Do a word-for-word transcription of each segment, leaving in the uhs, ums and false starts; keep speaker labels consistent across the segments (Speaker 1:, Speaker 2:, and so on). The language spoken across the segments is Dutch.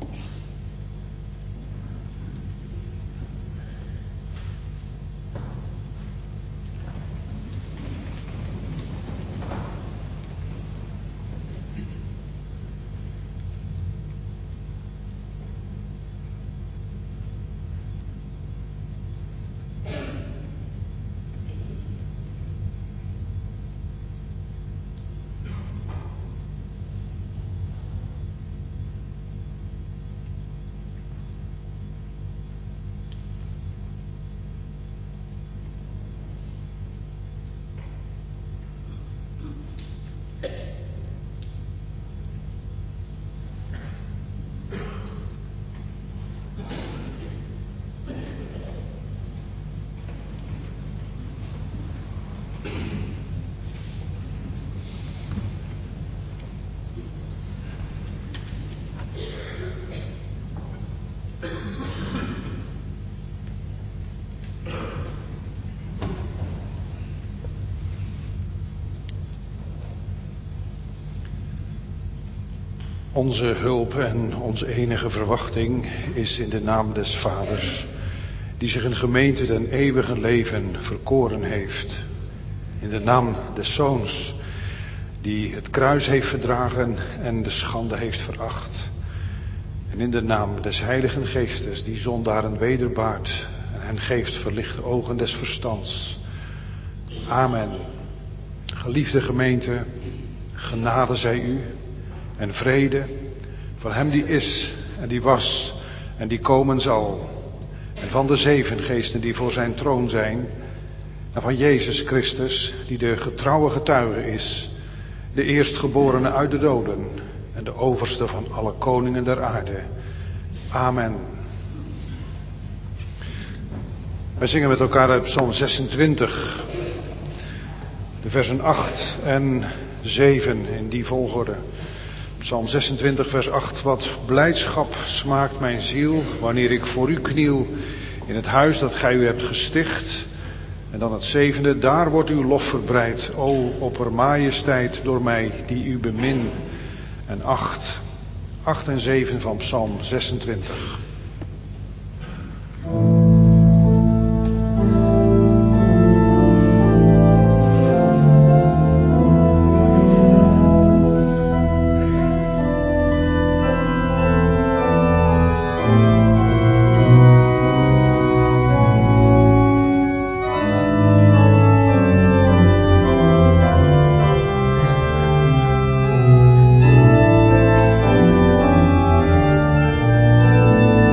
Speaker 1: Onze hulp en onze enige verwachting is in de naam des Vaders, die zich een gemeente den eeuwige leven verkoren heeft. In de naam des Zoons, die het kruis heeft verdragen en de schande heeft veracht. En in de naam des Heiligen Geestes, die zondaren wederbaart en hen geeft verlichte ogen des verstands. Amen. Geliefde gemeente, genade zij u en vrede van hem die is en die was en die komen zal. En van de zeven geesten die voor zijn troon zijn. En van Jezus Christus, die de getrouwe getuige is, de eerstgeborene uit de doden en de overste van alle koningen der aarde. Amen. Wij zingen met elkaar uit Psalm zesentwintig, de versen acht en zeven in die volgorde. Psalm zesentwintig vers acht. Wat blijdschap smaakt mijn ziel wanneer ik voor u kniel in het huis dat gij u hebt gesticht. En dan het zevende. Daar wordt uw lof verbreid, o oppermajesteit, door mij die u bemin. En acht. Acht en zeven van Psalm zesentwintig.
Speaker 2: Thank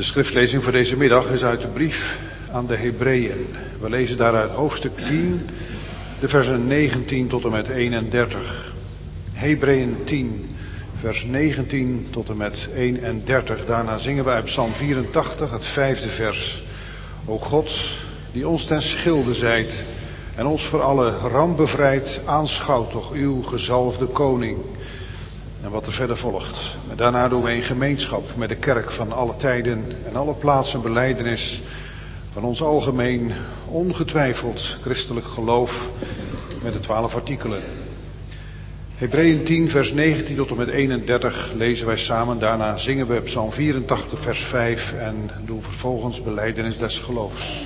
Speaker 1: De schriftlezing voor deze middag is uit de brief aan de Hebreeën. We lezen daaruit hoofdstuk tien, de versen negentien tot en met eenendertig. Hebreeën tien, vers negentien tot en met eenendertig. Daarna zingen we uit Psalm vierentachtig, het vijfde vers. O God, die ons ten schilde zijt en ons voor alle ramp bevrijdt, aanschouwt toch uw gezalfde koning. En wat er verder volgt. En daarna doen we in gemeenschap met de kerk van alle tijden en alle plaatsen belijdenis van ons algemeen, ongetwijfeld christelijk geloof met de twaalf artikelen. Hebreeën tien, vers negentien tot en met eenendertig lezen wij samen. Daarna zingen we Psalm vierentachtig, vers vijf en doen vervolgens belijdenis des geloofs.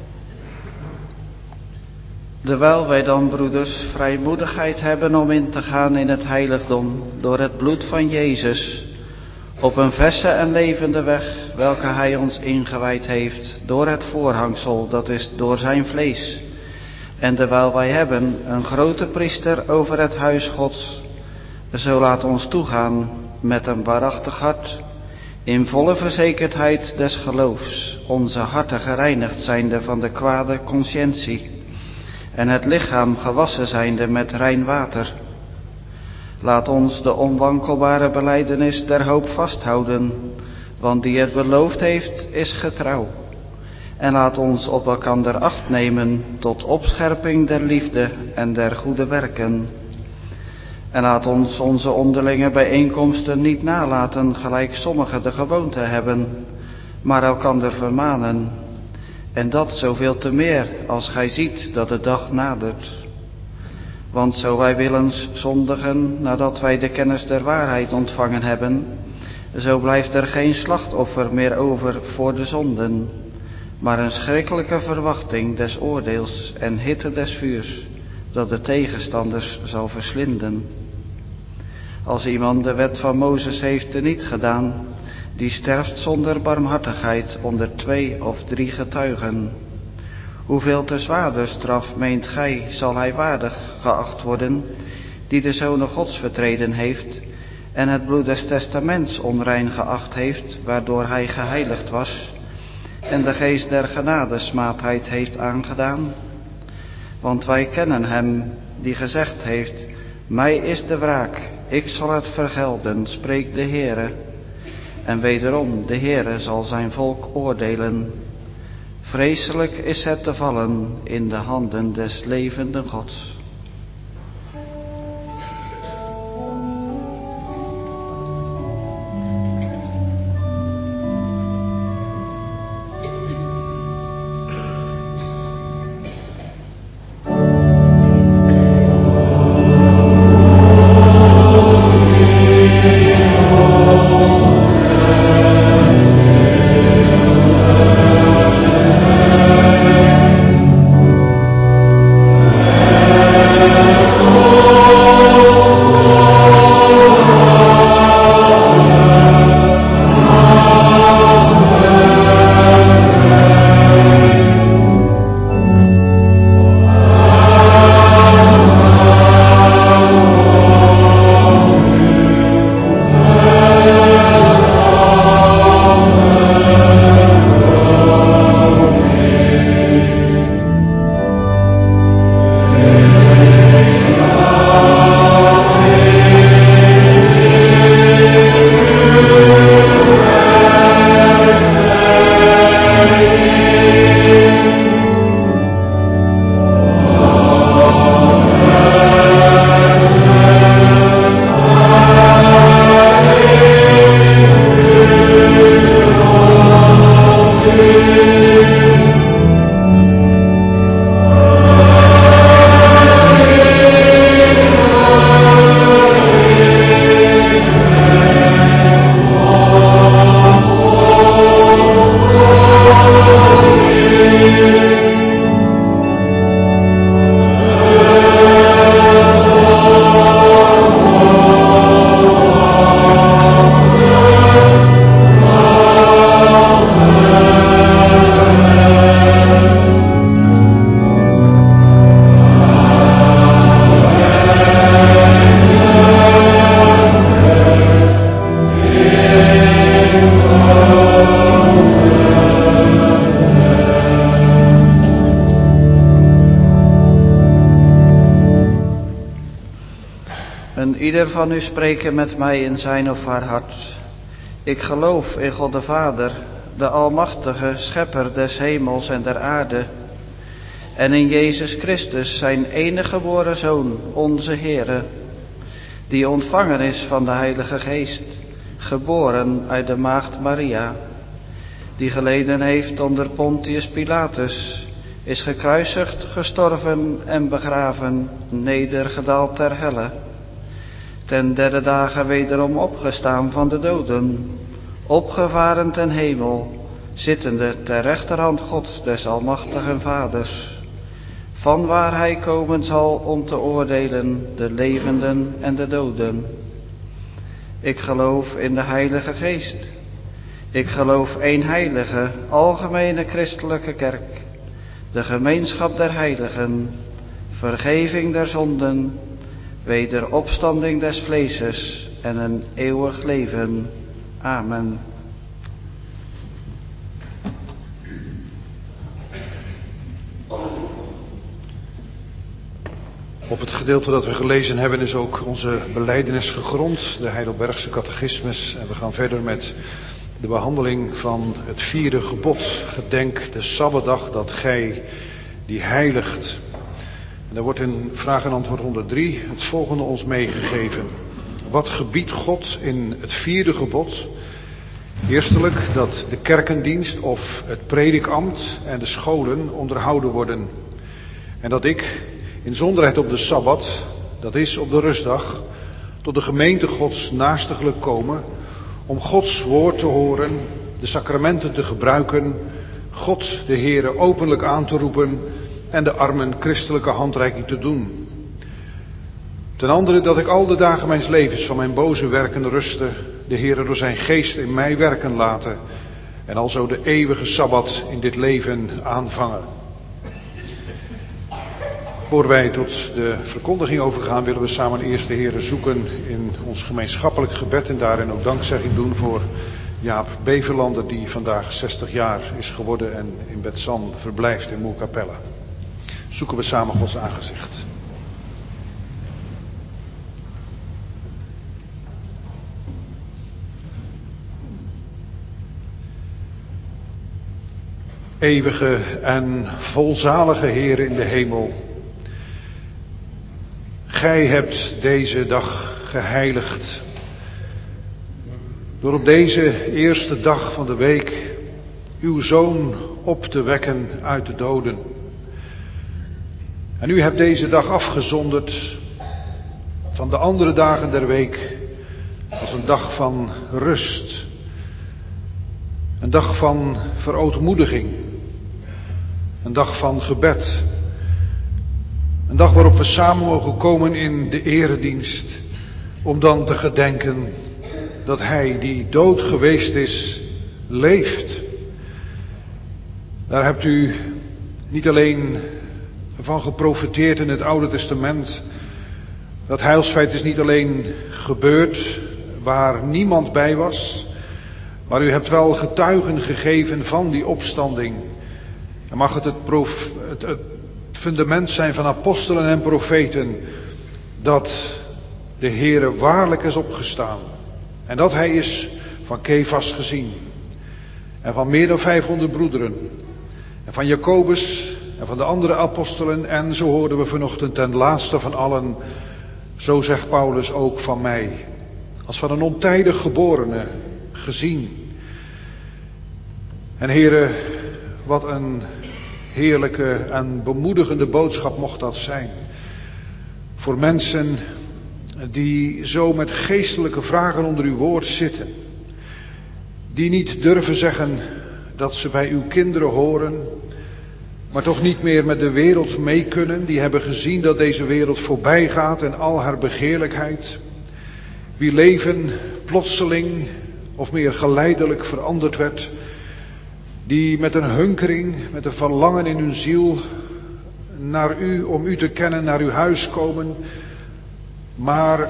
Speaker 2: Terwijl wij dan, broeders, vrijmoedigheid hebben om in te gaan in het heiligdom door het bloed van Jezus, op een verse en levende weg, welke Hij ons ingewijd heeft door het voorhangsel, dat is door zijn vlees. En terwijl wij hebben een grote priester over het huis Gods, zo laat ons toegaan met een waarachtig hart, in volle verzekerdheid des geloofs, onze harten gereinigd zijnde van de kwade conscientie, en het lichaam gewassen zijnde met rein water. Laat ons de onwankelbare belijdenis der hoop vasthouden, want die het beloofd heeft, is getrouw. En laat ons op elkander acht nemen tot opscherping der liefde en der goede werken. En laat ons onze onderlinge bijeenkomsten niet nalaten, gelijk sommigen de gewoonte hebben, maar elkander vermanen. En dat zoveel te meer, als gij ziet dat de dag nadert. Want zo wij willens zondigen, nadat wij de kennis der waarheid ontvangen hebben, zo blijft er geen slachtoffer meer over voor de zonden, maar een schrikkelijke verwachting des oordeels en hitte des vuurs, dat de tegenstanders zal verslinden. Als iemand de wet van Mozes heeft teniet gedaan, die sterft zonder barmhartigheid onder twee of drie getuigen. Hoeveel te zwaarder straf, meent gij, zal hij waardig geacht worden, die de Zoon Gods vertreden heeft en het bloed des testaments onrein geacht heeft, waardoor hij geheiligd was, en de geest der genadesmaadheid heeft aangedaan? Want wij kennen hem, die gezegd heeft, mij is de wraak, ik zal het vergelden, spreekt de Heere. En wederom, de Heere zal zijn volk oordelen. Vreselijk is het te vallen in de handen des levenden Gods.
Speaker 3: Amen.
Speaker 2: Ieder van u spreken met mij in zijn of haar hart. Ik geloof in God de Vader, de Almachtige, Schepper des hemels en der aarde. En in Jezus Christus, zijn enige geboren Zoon, onze Heere, die ontvangen is van de Heilige Geest, geboren uit de maagd Maria, die geleden heeft onder Pontius Pilatus, is gekruisigd, gestorven en begraven, nedergedaald ter helle, ten derde dagen wederom opgestaan van de doden, opgevaren ten hemel, zittende ter rechterhand Gods des Almachtigen Vaders, vanwaar hij komen zal om te oordelen de levenden en de doden. Ik geloof in de Heilige Geest. Ik geloof één heilige, algemene christelijke kerk, de gemeenschap der heiligen, vergeving der zonden, wederopstanding des vleeses en een eeuwig leven. Amen.
Speaker 1: Op het gedeelte dat we gelezen hebben is ook onze belijdenis gegrond, de Heidelbergse catechismus. En we gaan verder met de behandeling van het vierde gebod. Gedenk de Sabbatdag dat gij die heiligt. En daar wordt in vraag en antwoord honderddrie het volgende ons meegegeven. Wat gebiedt God in het vierde gebod? Eerstelijk dat de kerkendienst of het predikambt en de scholen onderhouden worden. En dat ik, inzonderheid op de Sabbat, dat is op de rustdag, tot de gemeente Gods naastiglijk komen, om Gods woord te horen, de sacramenten te gebruiken, God de Heere openlijk aan te roepen en de armen christelijke handreiking te doen. Ten andere dat ik al de dagen mijns levens van mijn boze werken ruste, de Heere door zijn geest in mij werken laten en alzo de eeuwige Sabbat in dit leven aanvangen. Voor wij tot de verkondiging overgaan, willen we samen eerst de Heere zoeken in ons gemeenschappelijk gebed en daarin ook dankzegging doen voor Jaap Beverlander, die vandaag zestig jaar is geworden en in Betzan verblijft in Moerkapelle. Zoeken we samen Gods aangezicht. Eeuwige en volzalige Heere in de hemel, Gij hebt deze dag geheiligd door op deze eerste dag van de week uw Zoon op te wekken uit de doden. En u hebt deze dag afgezonderd van de andere dagen der week als een dag van rust, een dag van verootmoediging, een dag van gebed. Een dag waarop we samen mogen komen in de eredienst, om dan te gedenken dat Hij die dood geweest is, leeft. Daar hebt u niet alleen van geprofeteerd in het Oude Testament. Dat heilsfeit is niet alleen gebeurd waar niemand bij was, maar u hebt wel getuigen gegeven van die opstanding. En mag het het, prof, het, het fundament zijn van apostelen en profeten, dat de Heere waarlijk is opgestaan. En dat Hij is van Kefas gezien. En van meer dan vijfhonderd broederen. En van Jacobus en van de andere apostelen. En zo hoorden we vanochtend ten laatste van allen, zo zegt Paulus ook van mij, als van een ontijdig geborene gezien. En Heere, wat een heerlijke en bemoedigende boodschap mocht dat zijn. Voor mensen die zo met geestelijke vragen onder uw woord zitten. Die niet durven zeggen dat ze bij uw kinderen horen, maar toch niet meer met de wereld mee kunnen. Die hebben gezien dat deze wereld voorbij gaat en al haar begeerlijkheid. Wie leven plotseling of meer geleidelijk veranderd werd. Die met een hunkering, met een verlangen in hun ziel naar u, om u te kennen, naar uw huis komen. Maar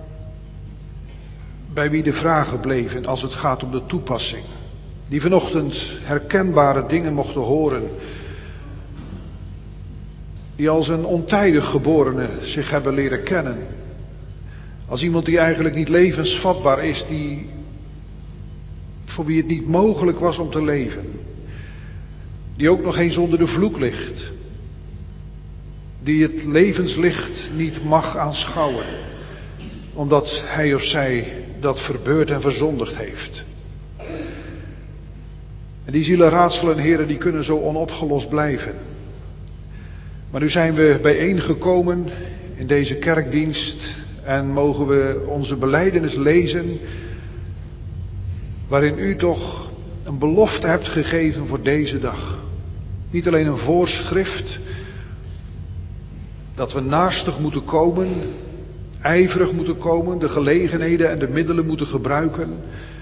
Speaker 1: bij wie de vragen bleven als het gaat om de toepassing. Die vanochtend herkenbare dingen mochten horen. Die als een ontijdig geborene zich hebben leren kennen. Als iemand die eigenlijk niet levensvatbaar is, die, voor wie het niet mogelijk was om te leven. Die ook nog eens onder de vloek ligt. Die het levenslicht niet mag aanschouwen. Omdat hij of zij dat verbeurd en verzondigd heeft. En die zielenraadselen, heren, die kunnen zo onopgelost blijven. Maar nu zijn we bijeengekomen in deze kerkdienst en mogen we onze belijdenis lezen, waarin u toch een belofte hebt gegeven voor deze dag. Niet alleen een voorschrift, dat we naastig moeten komen, ijverig moeten komen, de gelegenheden en de middelen moeten gebruiken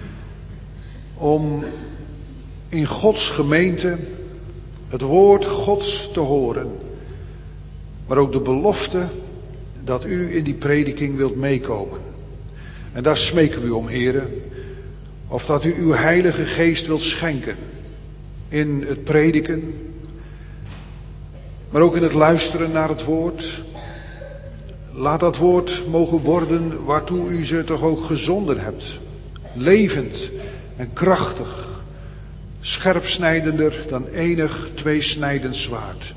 Speaker 1: om in Gods gemeente het woord Gods te horen. Maar ook de belofte dat u in die prediking wilt meekomen. En daar smeken we u om, heren. Of dat u uw heilige geest wilt schenken. In het prediken. Maar ook in het luisteren naar het woord. Laat dat woord mogen worden waartoe u ze toch ook gezonden hebt. Levend en krachtig. Scherpsnijdender dan enig tweesnijdend zwaard.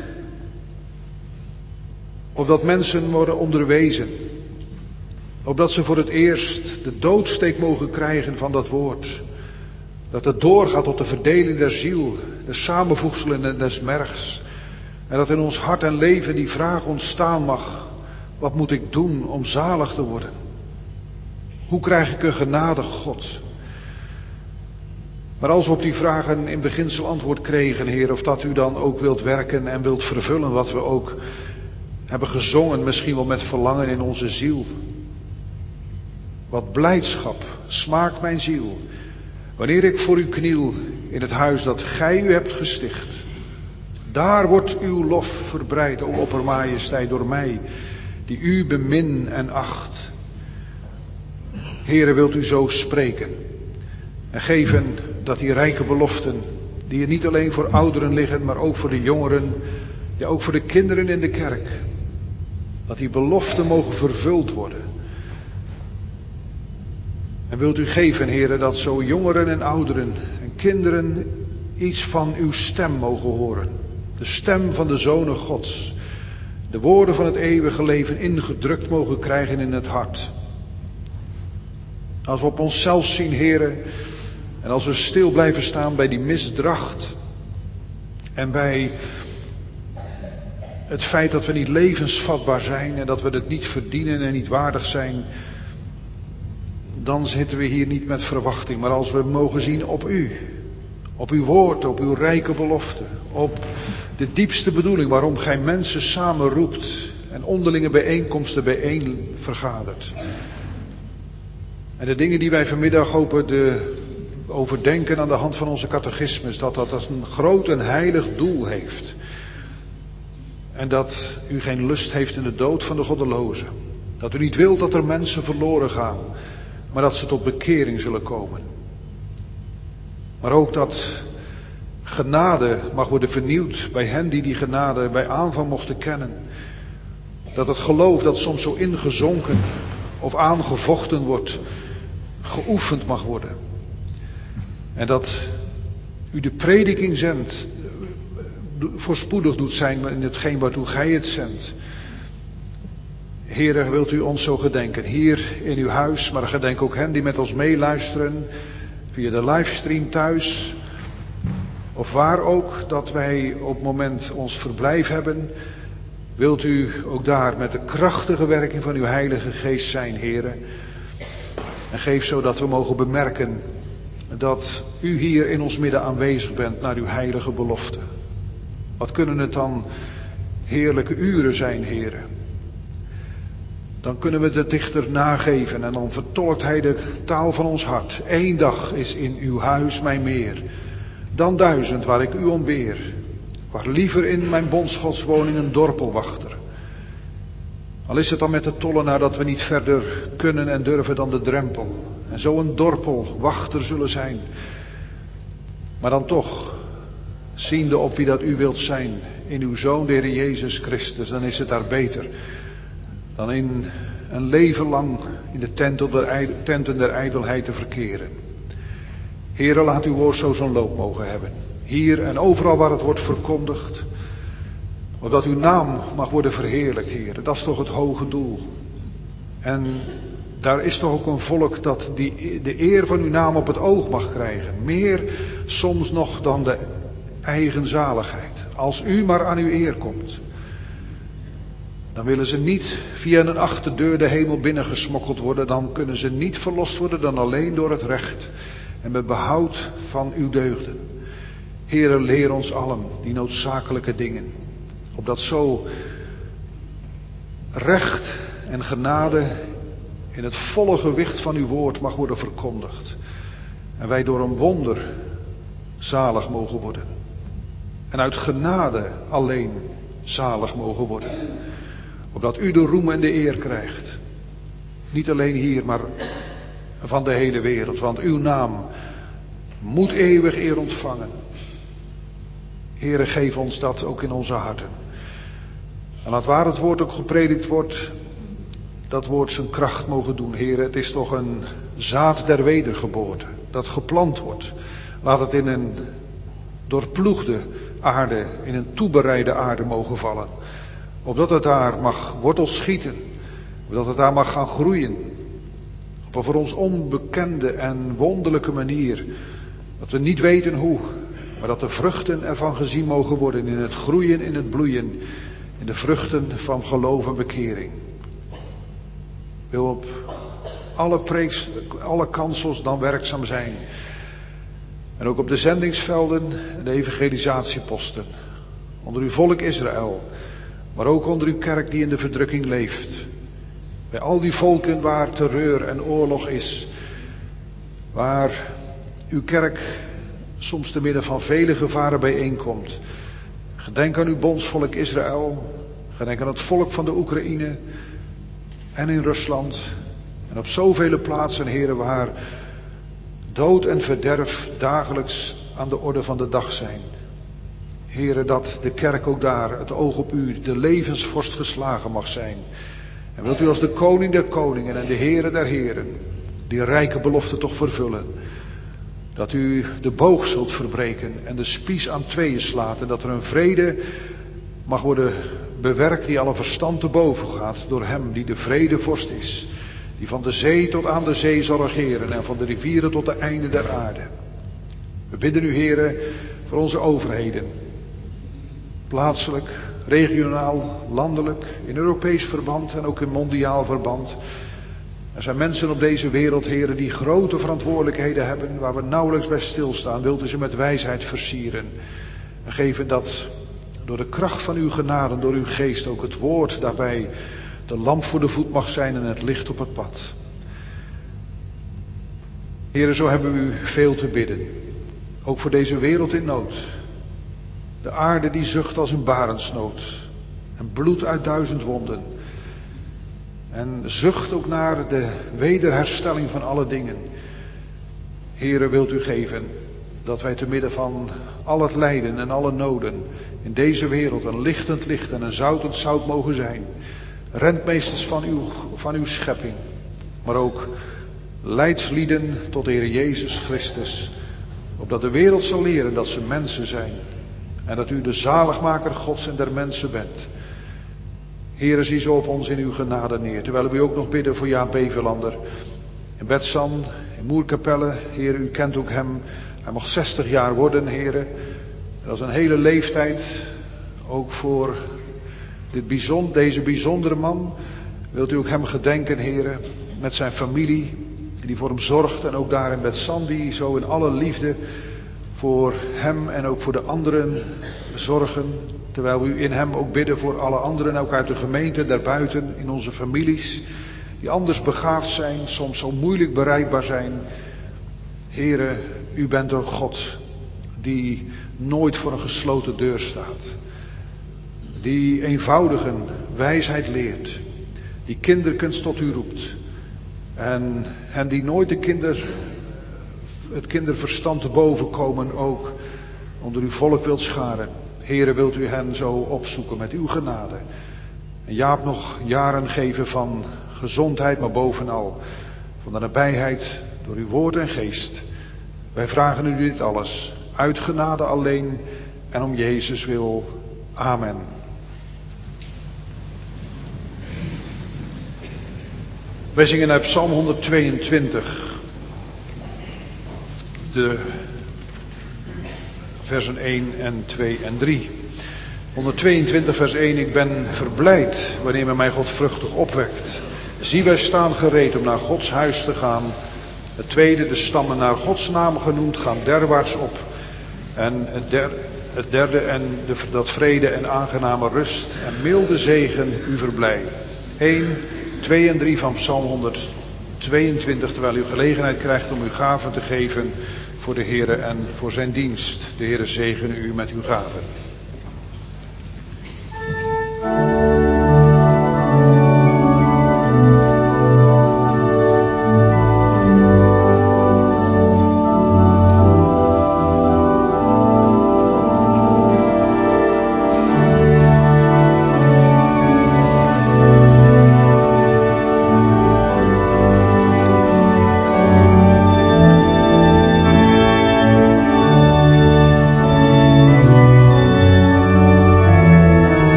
Speaker 1: Opdat mensen worden onderwezen. Opdat ze voor het eerst de doodsteek mogen krijgen van dat woord. Dat het doorgaat tot de verdeling der ziel, de samenvoegselen des mergs. En dat in ons hart en leven die vraag ontstaan mag. Wat moet ik doen om zalig te worden? Hoe krijg ik een genadig God? Maar als we op die vragen in beginsel antwoord kregen, Heer, of dat u dan ook wilt werken en wilt vervullen wat we ook hebben gezongen, misschien wel met verlangen in onze ziel. Wat blijdschap smaakt mijn ziel, wanneer ik voor u kniel in het huis dat gij u hebt gesticht. Daar wordt uw lof verbreid, o oppermajesteit, door mij, die u bemin en acht. Heere, wilt u zo spreken en geven dat die rijke beloften, die er niet alleen voor ouderen liggen, maar ook voor de jongeren, ja ook voor de kinderen in de kerk, dat die beloften mogen vervuld worden. En wilt u geven, Heere, dat zo jongeren en ouderen en kinderen iets van uw stem mogen horen. De stem van de Zonen Gods. De woorden van het eeuwige leven ingedrukt mogen krijgen in het hart. Als we op onszelf zien, Heere, en als we stil blijven staan bij die misdracht en bij het feit dat we niet levensvatbaar zijn en dat we het niet verdienen en niet waardig zijn, dan zitten we hier niet met verwachting. Maar als we mogen zien op u, op uw woord, op uw rijke belofte, op de diepste bedoeling waarom gij mensen samen roept en onderlinge bijeenkomsten bijeen vergadert. En de dingen die wij vanmiddag hopen te overdenken aan de hand van onze catechismus, dat dat als een groot en heilig doel heeft. En dat u geen lust heeft in de dood van de goddelozen. Dat u niet wilt dat er mensen verloren gaan, maar dat ze tot bekering zullen komen. Maar ook dat genade mag worden vernieuwd bij hen die die genade bij aanvang mochten kennen. Dat het geloof dat soms zo ingezonken of aangevochten wordt, geoefend mag worden. En dat u de prediking zendt, voorspoedig doet zijn in hetgeen waartoe gij het zendt. Heere, wilt u ons zo gedenken, hier in uw huis, maar gedenk ook hen die met ons meeluisteren, via de livestream thuis, of waar ook dat wij op het moment ons verblijf hebben. Wilt u ook daar met de krachtige werking van uw Heilige Geest zijn, Heere. En geef zodat we mogen bemerken dat u hier in ons midden aanwezig bent naar uw heilige belofte. Wat kunnen het dan heerlijke uren zijn, Heere. Dan kunnen we de dichter nageven en dan vertolkt hij de taal van ons hart. Eén dag is in uw huis mij meer dan duizend waar ik u ontbeer. Waar liever in mijn bondsgodswoning een dorpelwachter. Al is het dan met de tollenaar dat we niet verder kunnen en durven dan de drempel. En zo een dorpelwachter zullen zijn. Maar dan toch, ziende op wie dat u wilt zijn, in uw Zoon de Heer Jezus Christus, dan is het daar beter dan in een leven lang in de tenten der ijdelheid te verkeren. Heere, laat uw woord zo zo'n loop mogen hebben. Hier en overal waar het wordt verkondigd. Opdat uw naam mag worden verheerlijkt, Heere. Dat is toch het hoge doel. En daar is toch ook een volk dat die, de eer van uw naam op het oog mag krijgen. Meer soms nog dan de eigen zaligheid. Als u maar aan uw eer komt. Dan willen ze niet via een achterdeur de hemel binnengesmokkeld worden. Dan kunnen ze niet verlost worden dan alleen door het recht. En met behoud van uw deugden. Heere, leer ons allen die noodzakelijke dingen. Opdat zo recht en genade in het volle gewicht van uw woord mag worden verkondigd. En wij door een wonder zalig mogen worden. En uit genade alleen zalig mogen worden. Opdat u de roem en de eer krijgt. Niet alleen hier, maar van de hele wereld. Want uw naam moet eeuwig eer ontvangen. Heere, geef ons dat ook in onze harten. En laat waar het woord ook gepredikt wordt, dat woord zijn kracht mogen doen. Heere, het is toch een zaad der wedergeboorte, dat geplant wordt. Laat het in een doorploegde aarde, in een toebereide aarde mogen vallen. Opdat het daar mag wortels schieten, opdat het daar mag gaan groeien. Op een voor ons onbekende en wonderlijke manier. Dat we niet weten hoe, maar dat de vruchten ervan gezien mogen worden in het groeien, in het bloeien. In de vruchten van geloof en bekering. Wil op alle, preeks, alle kansels dan werkzaam zijn. En ook op de zendingsvelden en de evangelisatieposten. Onder uw volk Israël. Maar ook onder uw kerk die in de verdrukking leeft. Bij al die volken waar terreur en oorlog is. Waar uw kerk soms te midden van vele gevaren bijeenkomt. Gedenk aan uw bondsvolk Israël. Gedenk aan het volk van de Oekraïne. En in Rusland. En op zoveel plaatsen, heren, waar dood en verderf dagelijks aan de orde van de dag zijn. Heren, dat de kerk ook daar het oog op u, de levensvorst, geslagen mag zijn. En wilt u als de koning der koningen en de heren der heren die rijke belofte toch vervullen. Dat u de boog zult verbreken en de spies aan tweeën slaat. En dat er een vrede mag worden bewerkt die alle verstand te boven gaat. Door hem die de vredevorst is. Die van de zee tot aan de zee zal regeren. En van de rivieren tot de einde der aarde. We bidden u, heren, voor onze overheden. Plaatselijk, regionaal, landelijk, in Europees verband en ook in mondiaal verband. Er zijn mensen op deze wereld, heren, die grote verantwoordelijkheden hebben, waar we nauwelijks bij stilstaan. Wilt u ze met wijsheid versieren. En geven dat door de kracht van uw genade, door uw geest, ook het woord daarbij de lamp voor de voet mag zijn en het licht op het pad. Heren, zo hebben we u veel te bidden. Ook voor deze wereld in nood. De aarde die zucht als een barendsnood. En bloed uit duizend wonden. En zucht ook naar de wederherstelling van alle dingen. Heere, wilt u geven dat wij te midden van al het lijden en alle noden in deze wereld een lichtend licht en een zoutend zout mogen zijn. Rentmeesters van uw, van uw schepping. Maar ook leidslieden tot de Heer Jezus Christus. Opdat de wereld zal leren dat ze mensen zijn. En dat u de zaligmaker Gods en der mensen bent. Heere, zie zo op ons in uw genade neer. Terwijl we u ook nog bidden voor Jaap Bevelander. In Betsan, in Moerkapelle. Heer, u kent ook hem. Hij mag zestig jaar worden, Heere. Dat is een hele leeftijd. Ook voor dit bijzonder, deze bijzondere man. Wilt u ook hem gedenken, Heere. Met zijn familie. Die voor hem zorgt. En ook daar in Betsan, die zo in alle liefde voor hem en ook voor de anderen zorgen. Terwijl we u in hem ook bidden voor alle anderen, ook uit de gemeente, daarbuiten, in onze families. Die anders begaafd zijn, soms zo moeilijk bereikbaar zijn. Heere, u bent een God die nooit voor een gesloten deur staat. Die eenvoudigen wijsheid leert. Die kinderkunst tot u roept. En, en die nooit de kinder, het kinderverstand te boven komen ook onder uw volk wilt scharen. Heere, wilt u hen zo opzoeken met uw genade. En Jaap nog jaren geven van gezondheid, maar bovenal van de nabijheid door uw woord en geest. Wij vragen u dit alles, uit genade alleen en om Jezus wil. Amen. Wij zingen uit Psalm honderdtweeëntwintig, de versen één en twee en drie. honderdtweeëntwintig vers één. Ik ben verblijd wanneer men mij godvruchtig opwekt. Zie, wij staan gereed om naar Gods huis te gaan. Het tweede, de stammen naar Gods naam genoemd, gaan derwaarts op. En het, der, het derde, en de, dat vrede en aangename rust en milde zegen u verblij. één, twee en drie van Psalm honderdtweeëntwintig, terwijl u gelegenheid krijgt om uw gaven te geven voor de Heere en voor zijn dienst. De Heere zegene u met uw gaven.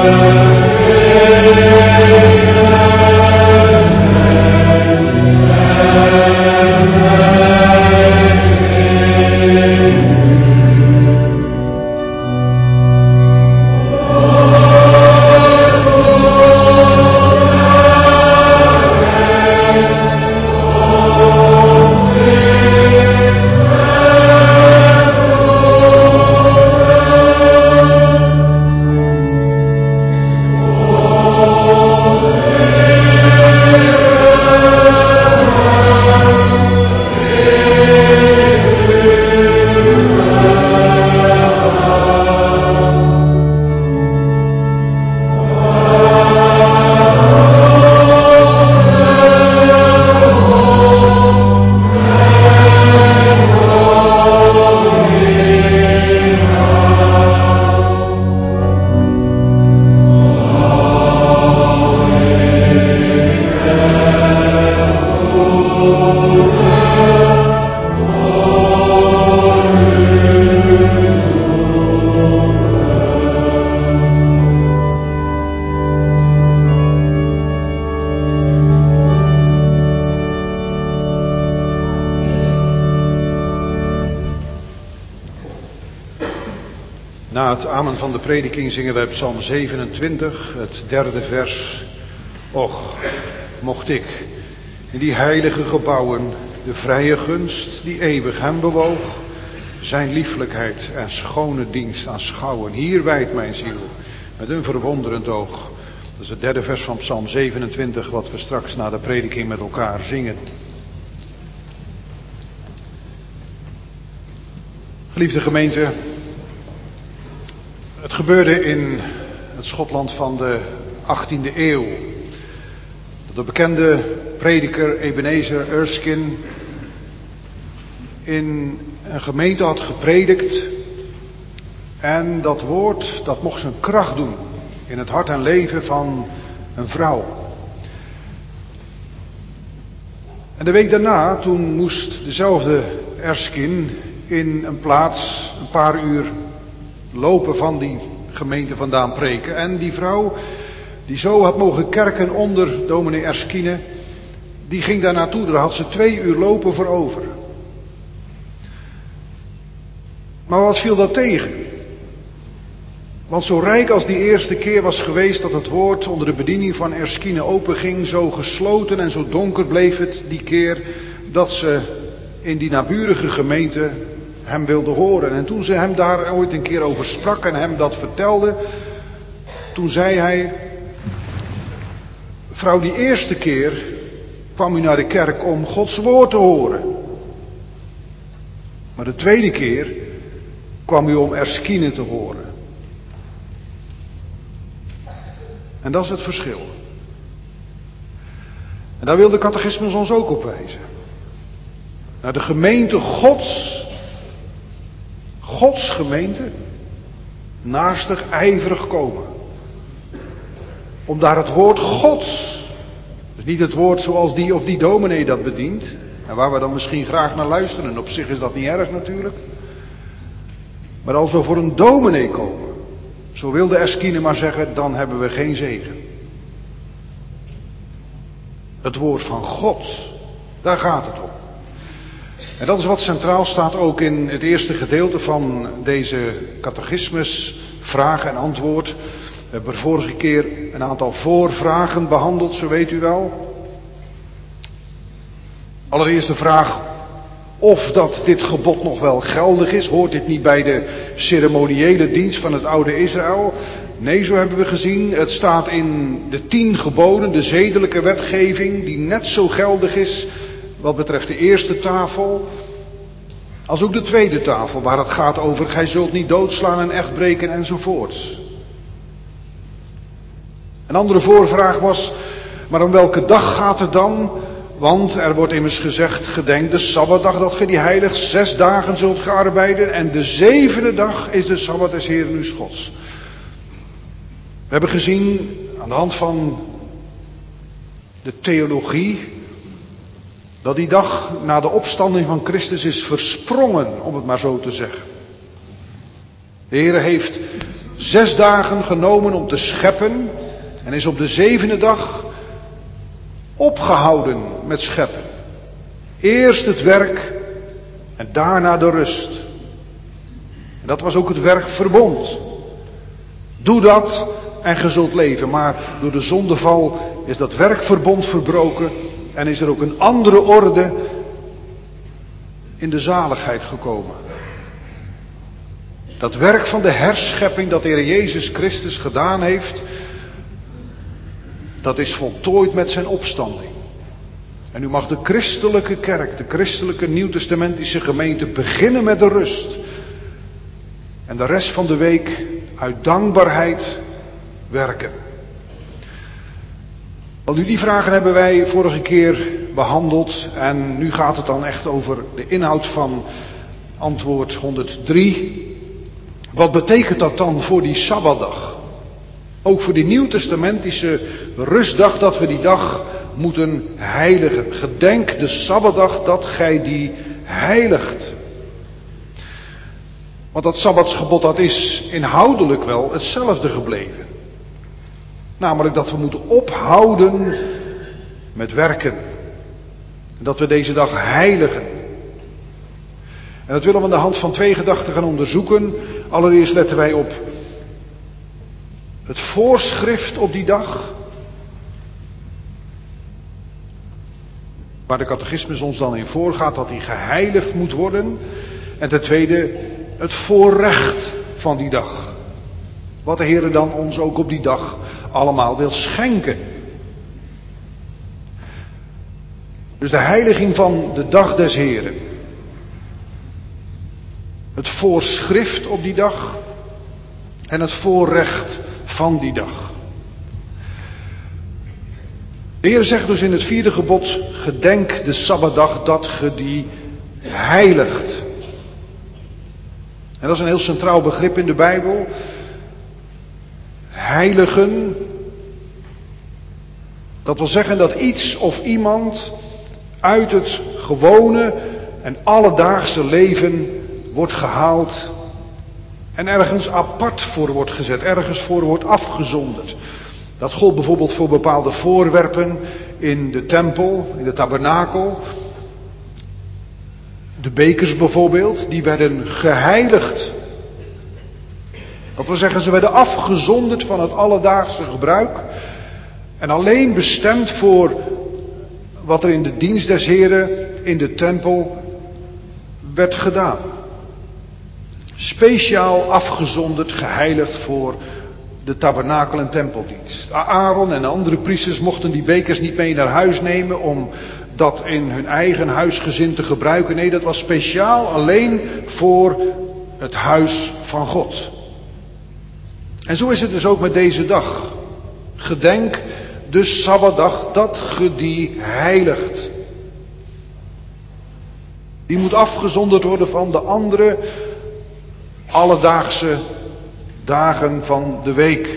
Speaker 1: Na het amen van de prediking zingen wij Psalm zevenentwintig, het derde vers. Och, mocht ik in die heilige gebouwen de vrije gunst die eeuwig hem bewoog, zijn lieflijkheid en schone dienst aanschouwen. Hier wijdt mijn ziel met een verwonderend oog. Dat is het derde vers van Psalm zevenentwintig, wat we straks na de prediking met elkaar zingen. Geliefde gemeente, het gebeurde in het Schotland van de achttiende eeuw. Dat de bekende prediker Ebenezer Erskine in een gemeente had gepredikt. En dat woord, dat mocht zijn kracht doen in het hart en leven van een vrouw. En de week daarna, toen moest dezelfde Erskine in een plaats een paar uur lopen van die gemeente vandaan preken. En die vrouw, die zo had mogen kerken onder dominee Erskine, die ging daar naartoe. Daar had ze twee uur lopen voor over. Maar wat viel dat tegen? Want zo rijk als die eerste keer was geweest dat het woord onder de bediening van Erskine openging, zo gesloten en zo donker bleef het die keer dat ze in die naburige gemeente hem wilde horen. En toen ze hem daar ooit een keer over sprak en hem dat vertelde, toen zei hij: vrouw, die eerste keer kwam u naar de kerk om Gods woord te horen. Maar de tweede keer kwam u om Erskine te horen. En dat is het verschil. En daar wil de catechismus ons ook op wijzen. Naar de gemeente Gods, Gods gemeente, naastig ijverig komen. Om daar het woord Gods, dus niet het woord zoals die of die dominee dat bedient, en waar we dan misschien graag naar luisteren, en op zich is dat niet erg natuurlijk. Maar als we voor een dominee komen, zo wilde Erskine maar zeggen, dan hebben we geen zegen. Het woord van God, daar gaat het om. En dat is wat centraal staat ook in het eerste gedeelte van deze catechismus, vraag en antwoord. We hebben vorige keer een aantal voorvragen behandeld, zo weet u wel. Allereerst de vraag of dat dit gebod nog wel geldig is. Hoort dit niet bij de ceremoniële dienst van het oude Israël? Nee, zo hebben we gezien. Het staat in de tien geboden, de zedelijke wetgeving, die net zo geldig is wat betreft de eerste tafel, als ook de tweede tafel, waar het gaat over gij zult niet doodslaan en echt breken enzovoorts. Een andere voorvraag was, maar om welke dag gaat het dan? Want er wordt immers gezegd, gedenk de Sabbatdag dat gij die heilig zes dagen zult gearbeiden en de zevende dag is de Sabbat des Heeren uws Gods. We hebben gezien aan de hand van de theologie dat die dag na de opstanding van Christus is versprongen, om het maar zo te zeggen. De Heer heeft zes dagen genomen om te scheppen en is op de zevende dag opgehouden met scheppen. Eerst het werk en daarna de rust. En dat was ook het werkverbond. Doe dat en ge zult leven. Maar door de zondeval is dat werkverbond verbroken en is er ook een andere orde in de zaligheid gekomen. Dat werk van de herschepping dat de Heer Jezus Christus gedaan heeft, dat is voltooid met zijn opstanding. En nu mag de christelijke kerk, de christelijke nieuwtestamentische gemeente beginnen met de rust. En de rest van de week uit dankbaarheid werken. Want nu die vragen hebben wij vorige keer behandeld. En nu gaat het dan echt over de inhoud van antwoord honderddrie. Wat betekent dat dan voor die Sabbatdag? Ook voor die nieuwtestamentische rustdag, dat we die dag moeten heiligen. Gedenk de Sabbatdag dat gij die heiligt. Want dat Sabbatsgebod, dat is inhoudelijk wel hetzelfde gebleven. Namelijk dat we moeten ophouden met werken. En dat we deze dag heiligen. En dat willen we aan de hand van twee gedachten gaan onderzoeken. Allereerst letten wij op het voorschrift op die dag. Waar de catechismus ons dan in voorgaat dat die geheiligd moet worden. En ten tweede het voorrecht van die dag. Wat de Heer dan ons ook op die dag allemaal wil schenken. Dus de heiliging van de dag des Heren. Het voorschrift op die dag. En het voorrecht van die dag. De Heer zegt dus in het vierde gebod: gedenk de Sabbatdag dat ge die heiligt. En dat is een heel centraal begrip in de Bijbel. Heiligen. Dat wil zeggen dat iets of iemand uit het gewone en alledaagse leven wordt gehaald en ergens apart voor wordt gezet, ergens voor wordt afgezonderd. Dat gold bijvoorbeeld voor bepaalde voorwerpen in de tempel, in de tabernakel. De bekers bijvoorbeeld, die werden geheiligd. Dat wil zeggen, ze werden afgezonderd van het alledaagse gebruik. En alleen bestemd voor wat er in de dienst des Heren in de tempel werd gedaan. Speciaal afgezonderd, geheiligd voor de tabernakel- en tempeldienst. Aaron en de andere priesters mochten die bekers niet mee naar huis nemen om dat in hun eigen huisgezin te gebruiken. Nee, dat was speciaal alleen voor het huis van God. En zo is het dus ook met deze dag. Gedenk de Sabbatdag dat ge die heiligt. Die moet afgezonderd worden van de andere alledaagse dagen van de week.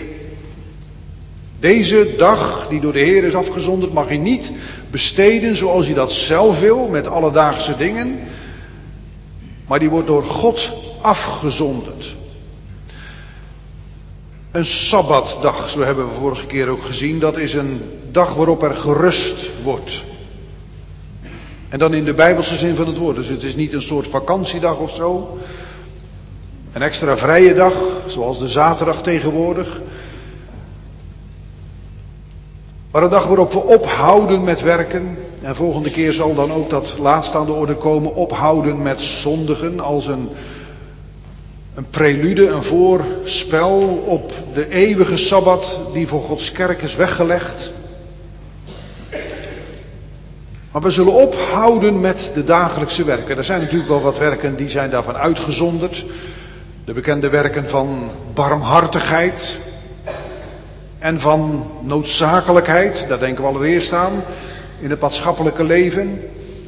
Speaker 1: Deze dag die door de Heer is afgezonderd mag hij niet besteden zoals hij dat zelf wil met alledaagse dingen. Maar die wordt door God afgezonderd. Een Sabbatdag, zo hebben we vorige keer ook gezien, dat is een dag waarop er gerust wordt. En dan in de Bijbelse zin van het woord. Dus het is niet een soort vakantiedag of zo. Een extra vrije dag, zoals de zaterdag tegenwoordig. Maar een dag waarop we ophouden met werken. En volgende keer zal dan ook dat laatste aan de orde komen. Ophouden met zondigen als een, een prelude, een voorspel op de eeuwige Sabbat die voor Gods kerk is weggelegd. Maar we zullen ophouden met de dagelijkse werken. Er zijn natuurlijk wel wat werken die zijn daarvan uitgezonderd. De bekende werken van barmhartigheid en van noodzakelijkheid. Daar denken we allereerst aan in het maatschappelijke leven.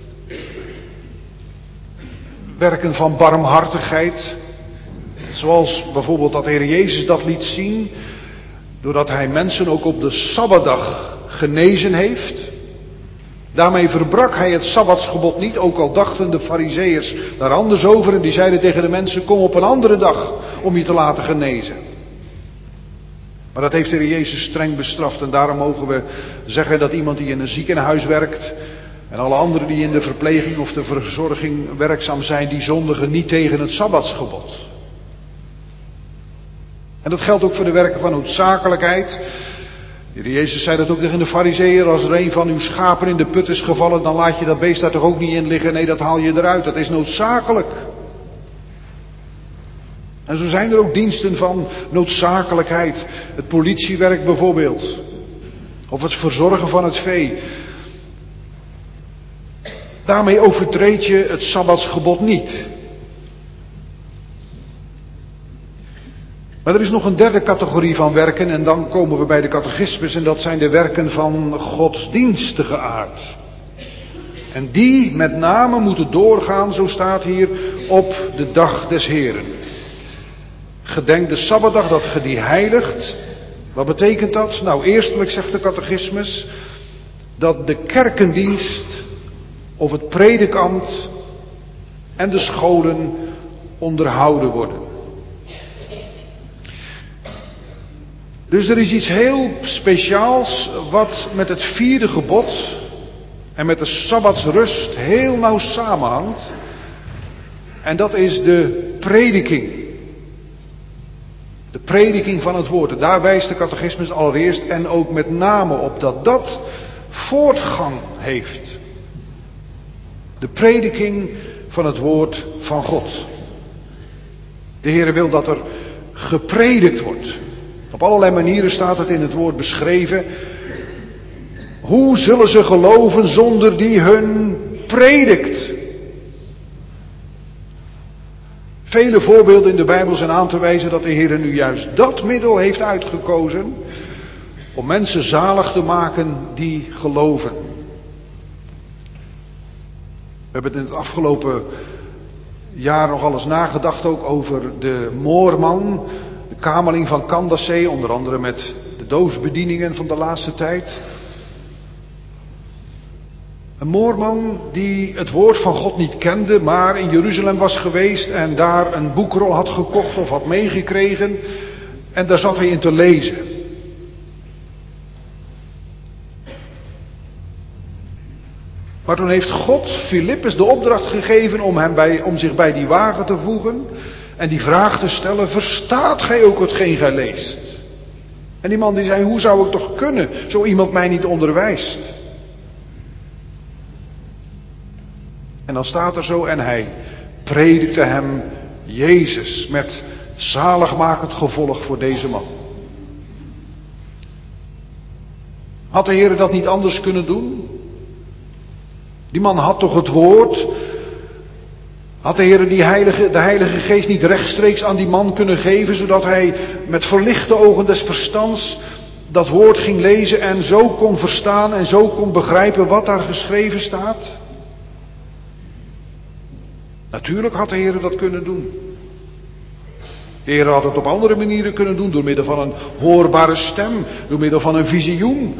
Speaker 1: Werken van barmhartigheid. Zoals bijvoorbeeld dat de Heer Jezus dat liet zien. Doordat hij mensen ook op de Sabbatdag genezen heeft. Daarmee verbrak hij het Sabbatsgebod niet, ook al dachten de Farizeeërs daar anders over en die zeiden tegen de mensen: kom op een andere dag om je te laten genezen. Maar dat heeft de Heer Jezus streng bestraft en daarom mogen we zeggen dat iemand die in een ziekenhuis werkt en alle anderen die in de verpleging of de verzorging werkzaam zijn, die zondigen niet tegen het Sabbatsgebod. En dat geldt ook voor de werken van noodzakelijkheid. De Heer Jezus zei dat ook tegen de Farizeeën: als er een van uw schapen in de put is gevallen, dan laat je dat beest daar toch ook niet in liggen. Nee, dat haal je eruit. Dat is noodzakelijk. En zo zijn er ook diensten van noodzakelijkheid. Het politiewerk bijvoorbeeld. Of het verzorgen van het vee. Daarmee overtreed je het Sabbatsgebod niet. Maar er is nog een derde categorie van werken en dan komen we bij de catechismus en dat zijn de werken van godsdienstige aard. En die met name moeten doorgaan, zo staat hier, op de dag des Heren. Gedenk de Sabbatdag dat ge die heiligt. Wat betekent dat? Nou, eerstelijk zegt de catechismus dat de kerkendienst of het predikambt en de scholen onderhouden worden. Dus er is iets heel speciaals wat met het vierde gebod en met de Sabbatsrust heel nauw samenhangt. En dat is de prediking. De prediking van het woord. En daar wijst de catechismus allereerst en ook met name op dat dat voortgang heeft. De prediking van het woord van God. De Heere wil dat er gepredikt wordt. Op allerlei manieren staat het in het woord beschreven. Hoe zullen ze geloven zonder die hun predikt? Vele voorbeelden in de Bijbel zijn aan te wijzen dat de Heer nu juist dat middel heeft uitgekozen om mensen zalig te maken die geloven. We hebben het in het afgelopen jaar nogal eens nagedacht ook over de moorman, de kamerling van Candace, onder andere met de doopsbedieningen van de laatste tijd. Een moorman die het woord van God niet kende, maar in Jeruzalem was geweest en daar een boekrol had gekocht of had meegekregen. En daar zat hij in te lezen. Maar toen heeft God Filippus de opdracht gegeven om, hem bij, om zich bij die wagen te voegen en die vraag te stellen: verstaat gij ook hetgeen gij leest? En die man die zei: hoe zou ik toch kunnen, zo iemand mij niet onderwijst? En dan staat er zo: en hij predikte hem Jezus met zaligmakend gevolg voor deze man. Had de Heer dat niet anders kunnen doen? Die man had toch het woord? Had de Heer die heilige, de Heilige Geest niet rechtstreeks aan die man kunnen geven, zodat hij met verlichte ogen des verstands dat woord ging lezen en zo kon verstaan en zo kon begrijpen wat daar geschreven staat? Natuurlijk had de Heer dat kunnen doen. De Heer had het op andere manieren kunnen doen, door middel van een hoorbare stem, door middel van een visioen.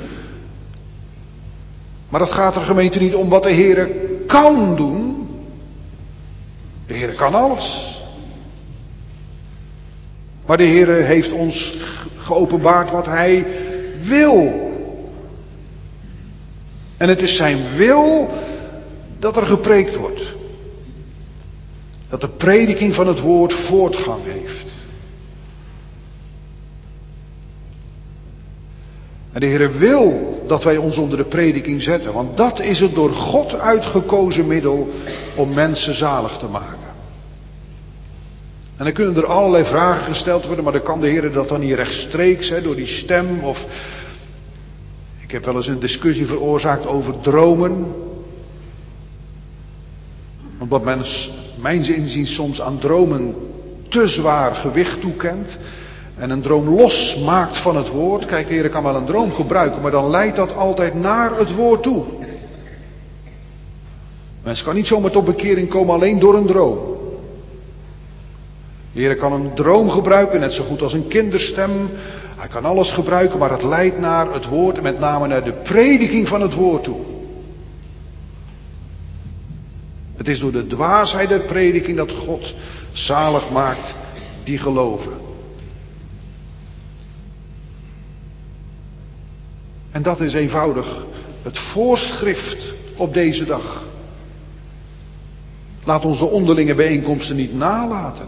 Speaker 1: Maar het gaat er, gemeente, niet om wat de Heer kan doen. De Heer kan alles. Maar de Heer heeft ons geopenbaard wat Hij wil. En het is zijn wil dat er gepreekt wordt. Dat de prediking van het woord voortgang heeft. En de Heer wil dat wij ons onder de prediking zetten. Want dat is het door God uitgekozen middel om mensen zalig te maken. En dan kunnen er allerlei vragen gesteld worden, maar dan kan de Heer dat dan niet rechtstreeks, hè, door die stem. Of ik heb wel eens een discussie veroorzaakt over dromen. Omdat men, mijns inziens, soms aan dromen te zwaar gewicht toekent. En een droom losmaakt van het woord. Kijk, de Heer kan wel een droom gebruiken, maar dan leidt dat altijd naar het woord toe. Mensen kan niet zomaar tot bekering komen alleen door een droom. De Heer kan een droom gebruiken, net zo goed als een kinderstem. Hij kan alles gebruiken, maar het leidt naar het woord en met name naar de prediking van het woord toe. Het is door de dwaasheid der prediking dat God zalig maakt die geloven. En dat is eenvoudig het voorschrift op deze dag. Laat onze onderlinge bijeenkomsten niet nalaten.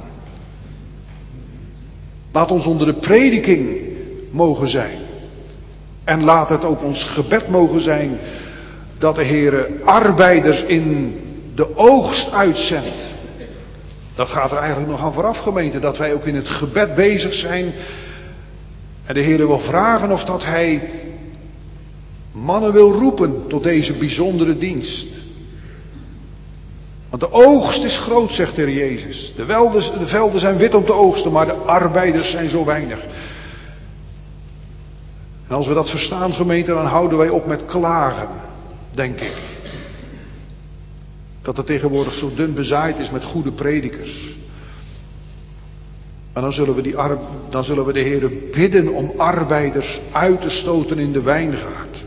Speaker 1: Laat ons onder de prediking mogen zijn. En laat het ook ons gebed mogen zijn dat de Heere arbeiders in de oogst uitzendt. Dat gaat er eigenlijk nog aan vooraf, gemeente, dat wij ook in het gebed bezig zijn. En de Heere wil vragen of dat Hij mannen wil roepen tot deze bijzondere dienst. Want de oogst is groot, zegt de Heer Jezus. De, welden, de velden zijn wit om te oogsten, maar de arbeiders zijn zo weinig. En als we dat verstaan, gemeente, dan houden wij op met klagen, denk ik. Dat het tegenwoordig zo dun bezaaid is met goede predikers. Maar dan zullen we, die ar- dan zullen we de Heere bidden om arbeiders uit te stoten in de wijngaard.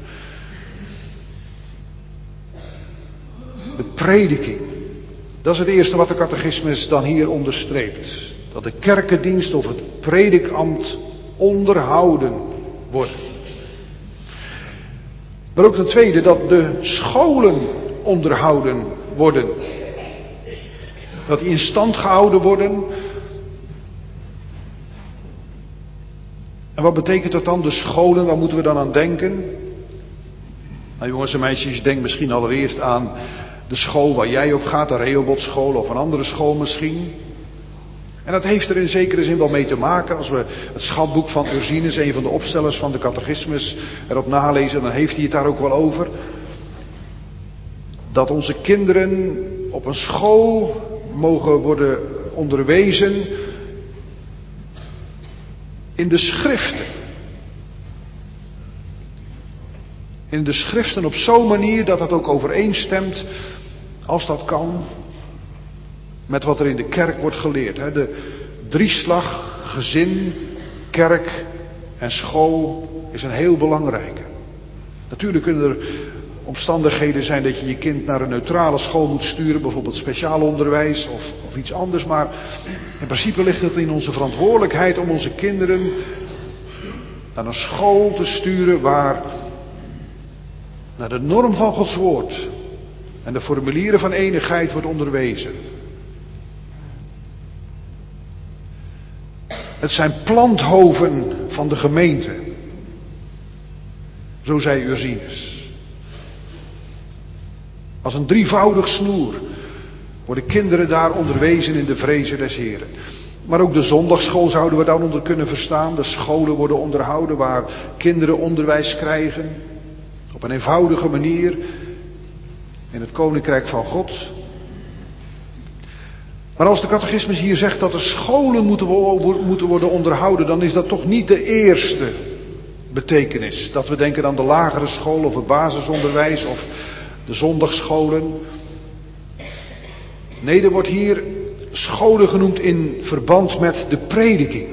Speaker 1: De prediking. Dat is het eerste wat de catechismus dan hier onderstreept. Dat de kerkendienst of het predikambt onderhouden worden. Maar ook ten tweede dat de scholen onderhouden worden. Dat die in stand gehouden worden. En wat betekent dat dan, de scholen? Waar moeten we dan aan denken? Nou jongens en meisjes, denk misschien allereerst aan de school waar jij op gaat, de Rehoboth-school of een andere school misschien. En dat heeft er in zekere zin wel mee te maken. Als we het schatboek van Ursinus, een van de opstellers van de catechismus, erop nalezen, dan heeft hij het daar ook wel over. Dat onze kinderen op een school mogen worden onderwezen in de schriften. In de schriften op zo'n manier dat dat ook overeenstemt, als dat kan, met wat er in de kerk wordt geleerd. De drieslag, gezin, kerk en school is een heel belangrijke. Natuurlijk kunnen er omstandigheden zijn dat je je kind naar een neutrale school moet sturen, bijvoorbeeld speciaal onderwijs of, of iets anders. Maar in principe ligt het in onze verantwoordelijkheid om onze kinderen naar een school te sturen waar naar de norm van Gods woord en de formulieren van enigheid wordt onderwezen. Het zijn planthoven van de gemeente. Zo zei Ursinus. Als een drievoudig snoer worden kinderen daar onderwezen in de vrezen des Heren. Maar ook de zondagsschool zouden we daaronder kunnen verstaan. De scholen worden onderhouden waar kinderen onderwijs krijgen. Op een eenvoudige manier. In het koninkrijk van God. Maar als de catechismus hier zegt dat de scholen moeten, moeten worden onderhouden, dan is dat toch niet de eerste betekenis. Dat we denken aan de lagere school of het basisonderwijs of de zondagsscholen. Nee, er wordt hier scholen genoemd in verband met de prediking.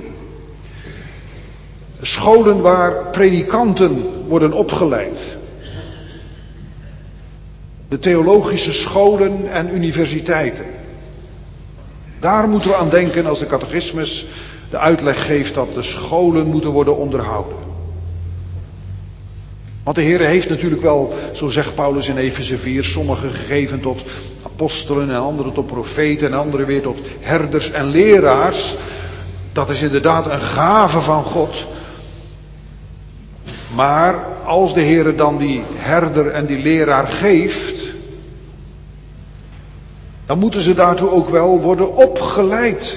Speaker 1: Scholen waar predikanten worden opgeleid. De theologische scholen en universiteiten. Daar moeten we aan denken als de catechismus de uitleg geeft dat de scholen moeten worden onderhouden. Want de Heer heeft natuurlijk wel, zo zegt Paulus in Efeze vier, sommigen gegeven tot apostelen en anderen tot profeten en anderen weer tot herders en leraars. Dat is inderdaad een gave van God. Maar als de Heer dan die herder en die leraar geeft, dan moeten ze daartoe ook wel worden opgeleid.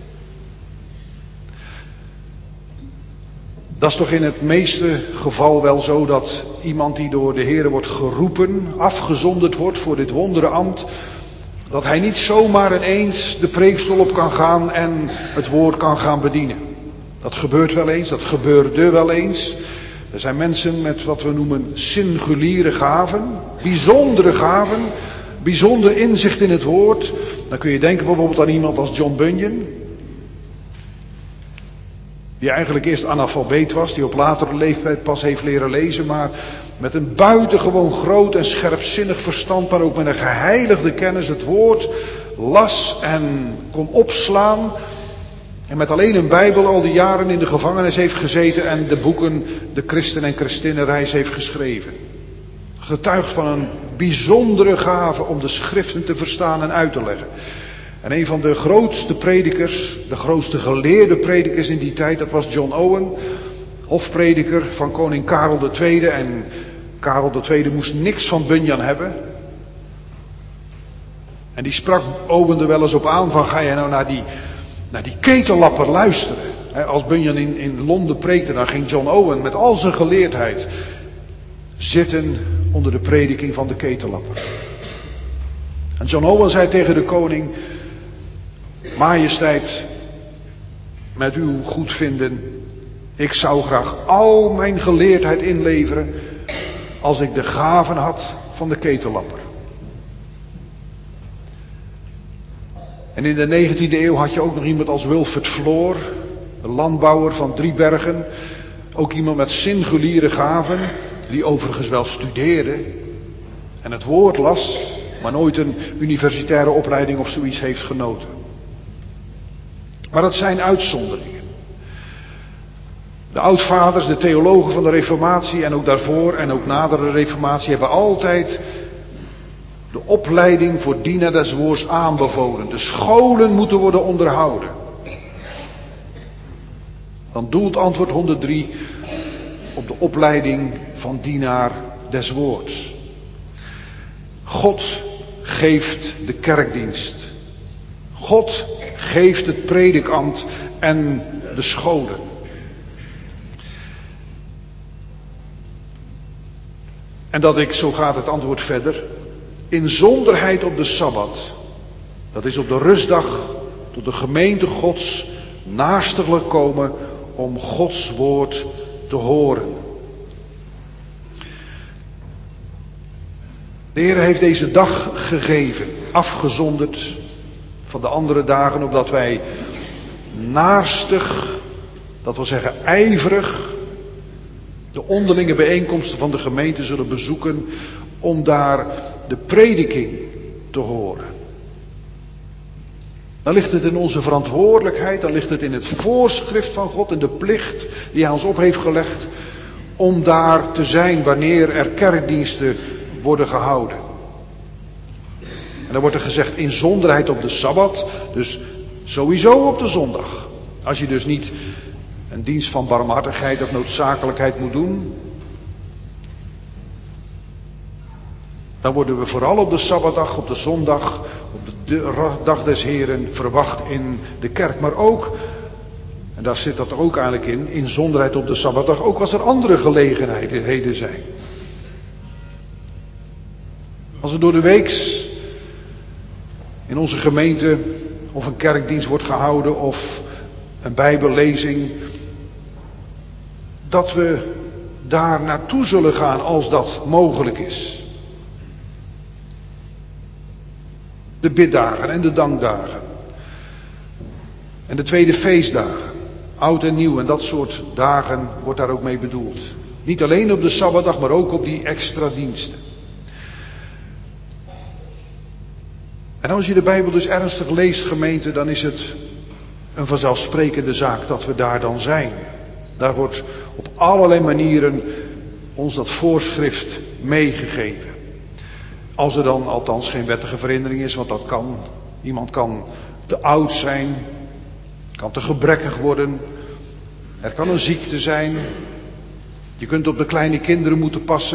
Speaker 1: Dat is toch in het meeste geval wel zo dat iemand die door de Heer wordt geroepen, afgezonderd wordt voor dit wonderenambt, dat hij niet zomaar ineens de preekstoel op kan gaan en het woord kan gaan bedienen. Dat gebeurt wel eens, dat gebeurde wel eens. Er zijn mensen met wat we noemen singuliere gaven, bijzondere gaven, bijzonder inzicht in het woord. Dan kun je denken bijvoorbeeld aan iemand als John Bunyan, die eigenlijk eerst analfabeet was, die op latere leeftijd pas heeft leren lezen, maar met een buitengewoon groot en scherpzinnig verstand, maar ook met een geheiligde kennis het woord las en kon opslaan. En met alleen een Bijbel al die jaren in de gevangenis heeft gezeten en de boeken de Christen- en Christinnenreis heeft geschreven. Getuigt van een bijzondere gave om de schriften te verstaan en uit te leggen. En een van de grootste predikers, de grootste geleerde predikers in die tijd, dat was John Owen. Hofprediker van koning Karel de Tweede. En Karel de Tweede moest niks van Bunyan hebben. En die sprak Owen er wel eens op aan van, ga je nou naar die, naar die ketellapper luisteren. Als Bunyan in, in Londen preekte, dan ging John Owen met al zijn geleerdheid zitten onder de prediking van de ketellapper. En John Owen zei tegen de koning, majesteit, met uw goedvinden, ik zou graag al mijn geleerdheid inleveren als ik de gaven had van de ketellapper. En in de negentiende eeuw had je ook nog iemand als Wilfred Floor, een landbouwer van Driebergen. Ook iemand met singuliere gaven, die overigens wel studeerde en het woord las, maar nooit een universitaire opleiding of zoiets heeft genoten. Maar dat zijn uitzonderingen. De oudvaders, de theologen van de Reformatie en ook daarvoor en ook na de Reformatie hebben altijd de opleiding voor dienaar des woords aanbevolen. De scholen moeten worden onderhouden. Dan doelt antwoord honderddrie op de opleiding van dienaar des woords. God geeft de kerkdienst. God geeft het predikambt en de scholen. En dat ik, zo gaat het antwoord verder, inzonderheid op de Sabbat, dat is op de rustdag, tot de gemeente Gods naastiglijk komen om Gods woord te horen. De Heer heeft deze dag gegeven, afgezonderd van de andere dagen, opdat wij naastig, dat wil zeggen ijverig, de onderlinge bijeenkomsten van de gemeente zullen bezoeken om daar de prediking te horen. Dan ligt het in onze verantwoordelijkheid, dan ligt het in het voorschrift van God en de plicht die hij ons op heeft gelegd om daar te zijn wanneer er kerkdiensten worden gehouden. En dan wordt er gezegd inzonderheid op de Sabbat, dus sowieso op de zondag. Als je dus niet een dienst van barmhartigheid of noodzakelijkheid moet doen, dan worden we vooral op de Sabbatdag, op de zondag, op de dag des Heren verwacht in de kerk. Maar ook, en daar zit dat ook eigenlijk in, inzonderheid op de Sabbatdag, ook als er andere gelegenheden zijn. Als er door de weeks in onze gemeente of een kerkdienst wordt gehouden of een bijbellezing, dat we daar naartoe zullen gaan als dat mogelijk is. De biddagen en de dankdagen. En de tweede feestdagen. Oud en nieuw en dat soort dagen wordt daar ook mee bedoeld. Niet alleen op de Sabbatdag, maar ook op die extra diensten. En als je de Bijbel dus ernstig leest, gemeente, dan is het een vanzelfsprekende zaak dat we daar dan zijn. Daar wordt op allerlei manieren ons dat voorschrift meegegeven. Als er dan althans geen wettige verhindering is, want dat kan. Iemand kan te oud zijn, kan te gebrekkig worden. Er kan een ziekte zijn. Je kunt op de kleine kinderen moeten passen.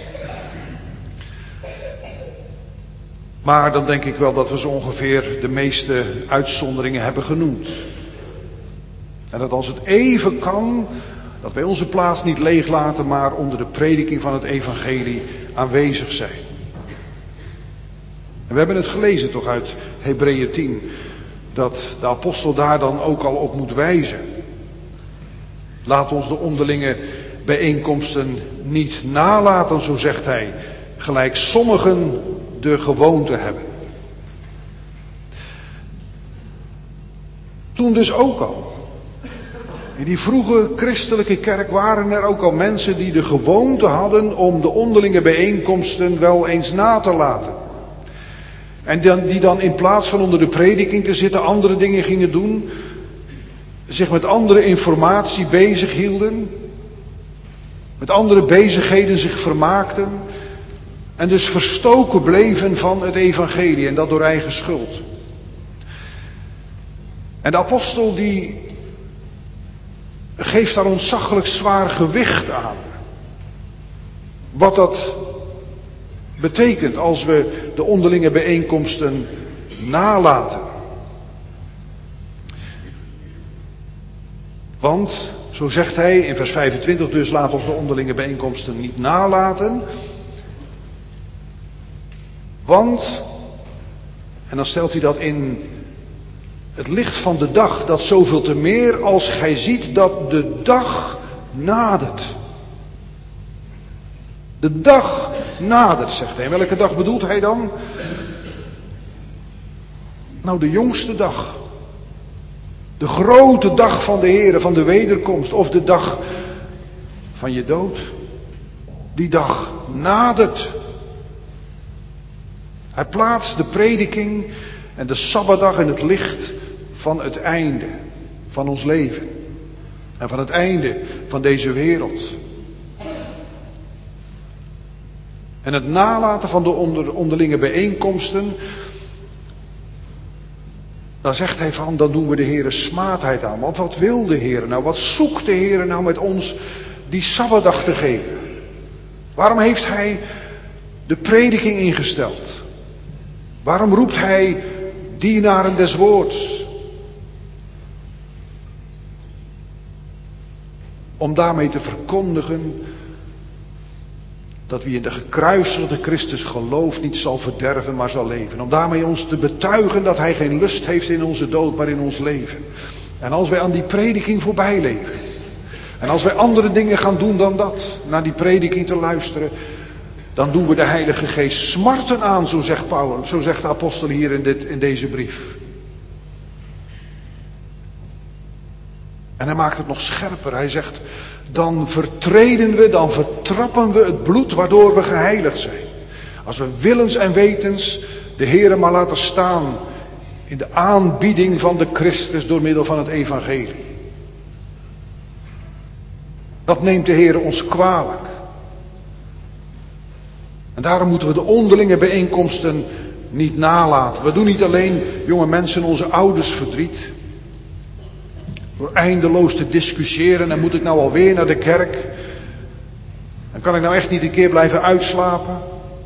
Speaker 1: Maar dan denk ik wel dat we zo ongeveer de meeste uitzonderingen hebben genoemd. En dat als het even kan, dat wij onze plaats niet leeg laten, maar onder de prediking van het evangelie aanwezig zijn. En we hebben het gelezen toch uit Hebreeën tien, dat de apostel daar dan ook al op moet wijzen. Laat ons de onderlinge bijeenkomsten niet nalaten, zo zegt hij, gelijk sommigen de gewoonte hebben. Toen dus ook al. In die vroege christelijke kerk waren er ook al mensen die de gewoonte hadden om de onderlinge bijeenkomsten wel eens na te laten. En dan, die dan in plaats van onder de prediking te zitten andere dingen gingen doen. zich met andere informatie bezig hielden, met andere bezigheden zich vermaakten en dus verstoken bleven van het evangelie en dat door eigen schuld. En de apostel die geeft daar ontzaglijk zwaar gewicht aan. Wat dat betekent als we de onderlinge bijeenkomsten nalaten. Want, zo zegt hij in vers vijfentwintig, dus laat ons de onderlinge bijeenkomsten niet nalaten. Want, en dan stelt hij dat in het licht van de dag, dat zoveel te meer als gij ziet dat de dag nadert. De dag nadert, zegt hij. En welke dag bedoelt hij dan? Nou, de jongste dag. De grote dag van de Heere, van de wederkomst. Of de dag van je dood. Die dag nadert. Hij plaatst de prediking en de Sabbatdag in het licht van het einde van ons leven. En van het einde van deze wereld. En het nalaten van de onder, onderlinge bijeenkomsten. Dan zegt hij van, dan doen we de Heere smaadheid aan. Want wat wil de Heere nou? Wat zoekt de Heere nou met ons die Sabbatdag te geven? Waarom heeft hij de prediking ingesteld? Waarom roept hij dienaren des woords? Om daarmee te verkondigen dat wie in de gekruisigde Christus gelooft niet zal verderven, maar zal leven. Om daarmee ons te betuigen dat hij geen lust heeft in onze dood, maar in ons leven. En als wij aan die prediking voorbij leven. En als wij andere dingen gaan doen dan dat, naar die prediking te luisteren, dan doen we de Heilige Geest smarten aan, zo zegt Paulus, zo zegt de apostel hier in, dit, in deze brief. En hij maakt het nog scherper. Hij zegt, dan vertreden we, dan vertrappen we het bloed waardoor we geheiligd zijn. Als we willens en wetens de Heere maar laten staan in de aanbieding van de Christus door middel van het evangelie. Dat neemt de Heere ons kwalijk. En daarom moeten we de onderlinge bijeenkomsten niet nalaten. We doen niet alleen, jonge mensen, onze ouders verdriet. Door eindeloos te discussiëren en moet ik nou alweer naar de kerk? En kan ik nou echt niet een keer blijven uitslapen?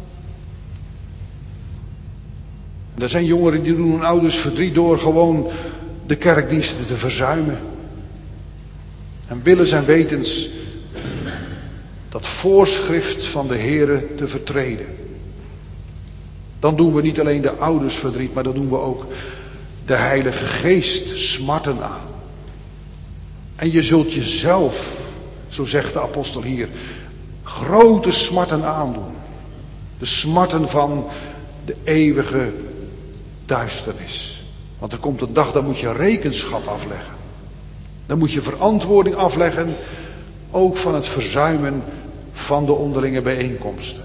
Speaker 1: En er zijn jongeren die doen hun ouders verdriet door gewoon de kerkdiensten te verzuimen. En willens en wetens dat voorschrift van de Heere te vertreden. Dan doen we niet alleen de ouders verdriet, maar dan doen we ook de Heilige Geest smarten aan. En je zult jezelf, zo zegt de apostel hier, grote smarten aandoen. De smarten van de eeuwige duisternis. Want er komt een dag, dan moet je rekenschap afleggen. Dan moet je verantwoording afleggen, ook van het verzuimen van de onderlinge bijeenkomsten.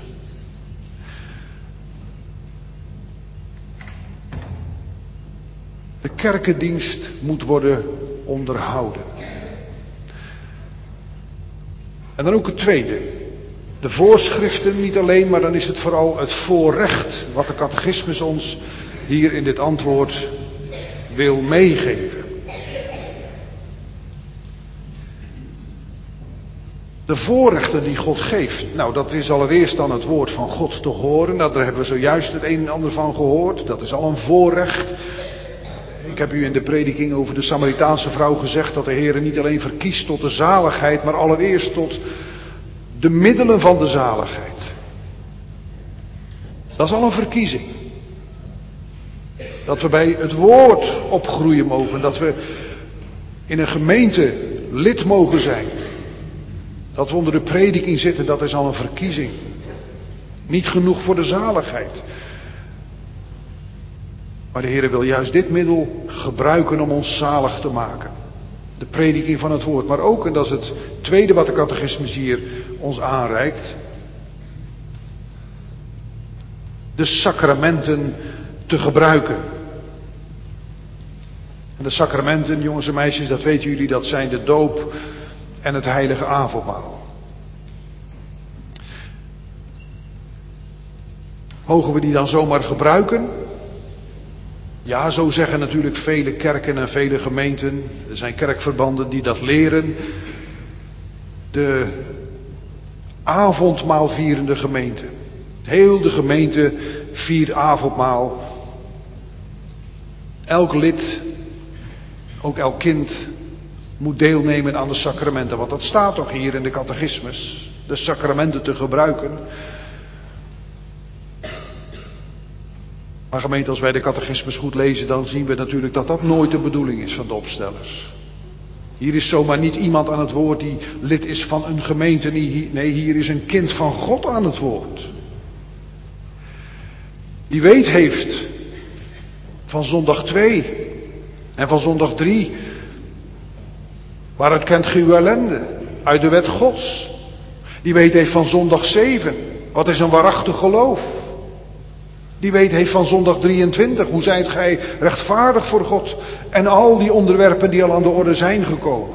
Speaker 1: De kerkendienst moet worden onderhouden. En dan ook het tweede. De voorschriften niet alleen, maar dan is het vooral het voorrecht wat de catechismus ons hier in dit antwoord wil meegeven. De voorrechten die God geeft. Nou, dat is allereerst dan het woord van God te horen. Daar hebben we zojuist het een en ander van gehoord. Dat is al een voorrecht. Ik heb u in de prediking over de Samaritaanse vrouw gezegd dat de Heer niet alleen verkiest tot de zaligheid, maar allereerst tot de middelen van de zaligheid. Dat is al een verkiezing. Dat we bij het woord opgroeien mogen. Dat we in een gemeente lid mogen zijn. Dat we onder de prediking zitten, dat is al een verkiezing. Niet genoeg voor de zaligheid. Maar de Heer wil juist dit middel gebruiken om ons zalig te maken. De prediking van het woord. Maar ook, en dat is het tweede wat de catechismus hier ons aanreikt, de sacramenten te gebruiken. En de sacramenten, jongens en meisjes, dat weten jullie, dat zijn de doop en het heilige avondmaal. Mogen we die dan zomaar gebruiken? Ja, zo zeggen natuurlijk vele kerken en vele gemeenten. Er zijn kerkverbanden die dat leren. De avondmaalvierende gemeente. Heel de gemeente viert avondmaal. Elk lid, ook elk kind, moet deelnemen aan de sacramenten. Want dat staat toch hier in de catechismus. De sacramenten te gebruiken. Maar gemeente, als wij de catechismus goed lezen, dan zien we natuurlijk dat dat nooit de bedoeling is van de opstellers. Hier is zomaar niet iemand aan het woord die lid is van een gemeente. Nee, hier is een kind van God aan het woord. Die weet heeft van zondag twee en van zondag drie. Waaruit kent ge uw ellende? Uit de wet Gods. Die weet heeft van zondag zeven. Wat is een waarachtig geloof? Die weet heeft van zondag drieëntwintig. Hoe zijt gij rechtvaardig voor God? En al die onderwerpen die al aan de orde zijn gekomen.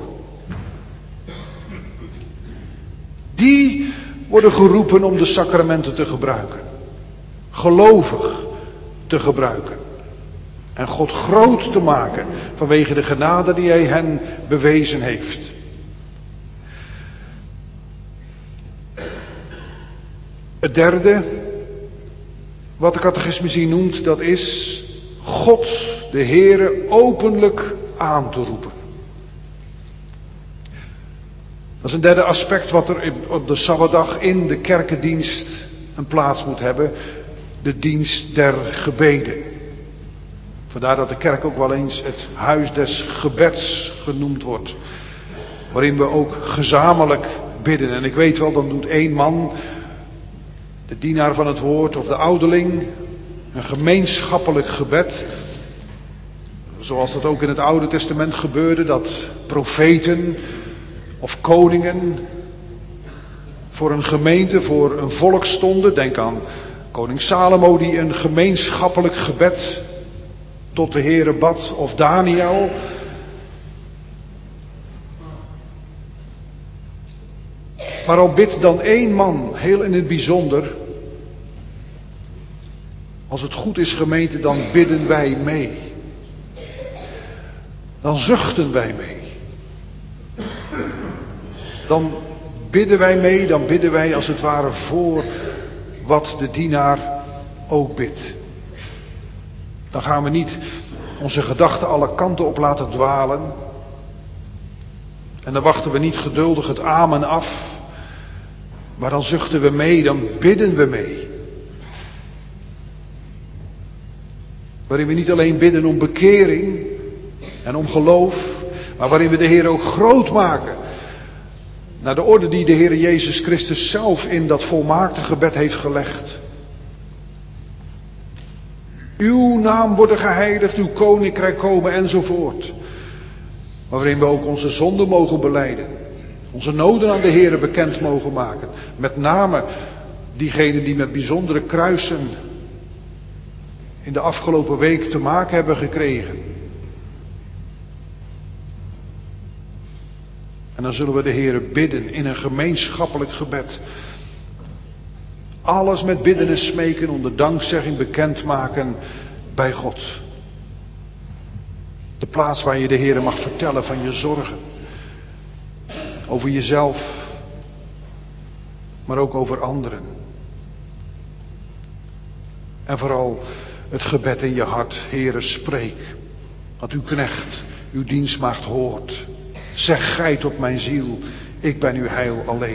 Speaker 1: Die worden geroepen om de sacramenten te gebruiken. Gelovig te gebruiken. En God groot te maken vanwege de genade die hij hen bewezen heeft. Het derde, wat de catechismus hier noemt, dat is God, de Heere, openlijk aan te roepen. Dat is een derde aspect wat er op de Sabbatdag in de kerkendienst een plaats moet hebben. De dienst der gebeden. Vandaar dat de kerk ook wel eens het huis des gebeds genoemd wordt. Waarin we ook gezamenlijk bidden. En ik weet wel, dan doet één man, de dienaar van het woord of de ouderling, een gemeenschappelijk gebed. Zoals dat ook in het Oude Testament gebeurde, dat profeten of koningen voor een gemeente, voor een volk stonden. Denk aan koning Salomo die een gemeenschappelijk gebed tot de Heere bad, of Daniel. Maar al bidt dan één man, heel in het bijzonder. Als het goed is, gemeente, dan bidden wij mee. Dan zuchten wij mee. Dan bidden wij mee, dan bidden wij als het ware voor wat de dienaar ook bidt. Dan gaan we niet onze gedachten alle kanten op laten dwalen. En dan wachten we niet geduldig het amen af. Maar dan zuchten we mee, dan bidden we mee. Waarin we niet alleen bidden om bekering en om geloof, maar waarin we de Heer ook groot maken. Naar de orde die de Heer Jezus Christus zelf in dat volmaakte gebed heeft gelegd. Uw naam worden geheiligd, uw koninkrijk komen enzovoort. Waarin we ook onze zonden mogen belijden. Onze noden aan de Heer bekend mogen maken. Met name diegenen die met bijzondere kruisen in de afgelopen week te maken hebben gekregen. En dan zullen we de Heer bidden in een gemeenschappelijk gebed. Alles met bidden en smeken onder dankzegging bekendmaken bij God. De plaats waar je de Heer mag vertellen van je zorgen. Over jezelf. Maar ook over anderen. En vooral het gebed in je hart. Heere, spreek. Dat uw knecht, uw dienstmaagd hoort. Zeg gij tot mijn ziel, ik ben uw heil alleen.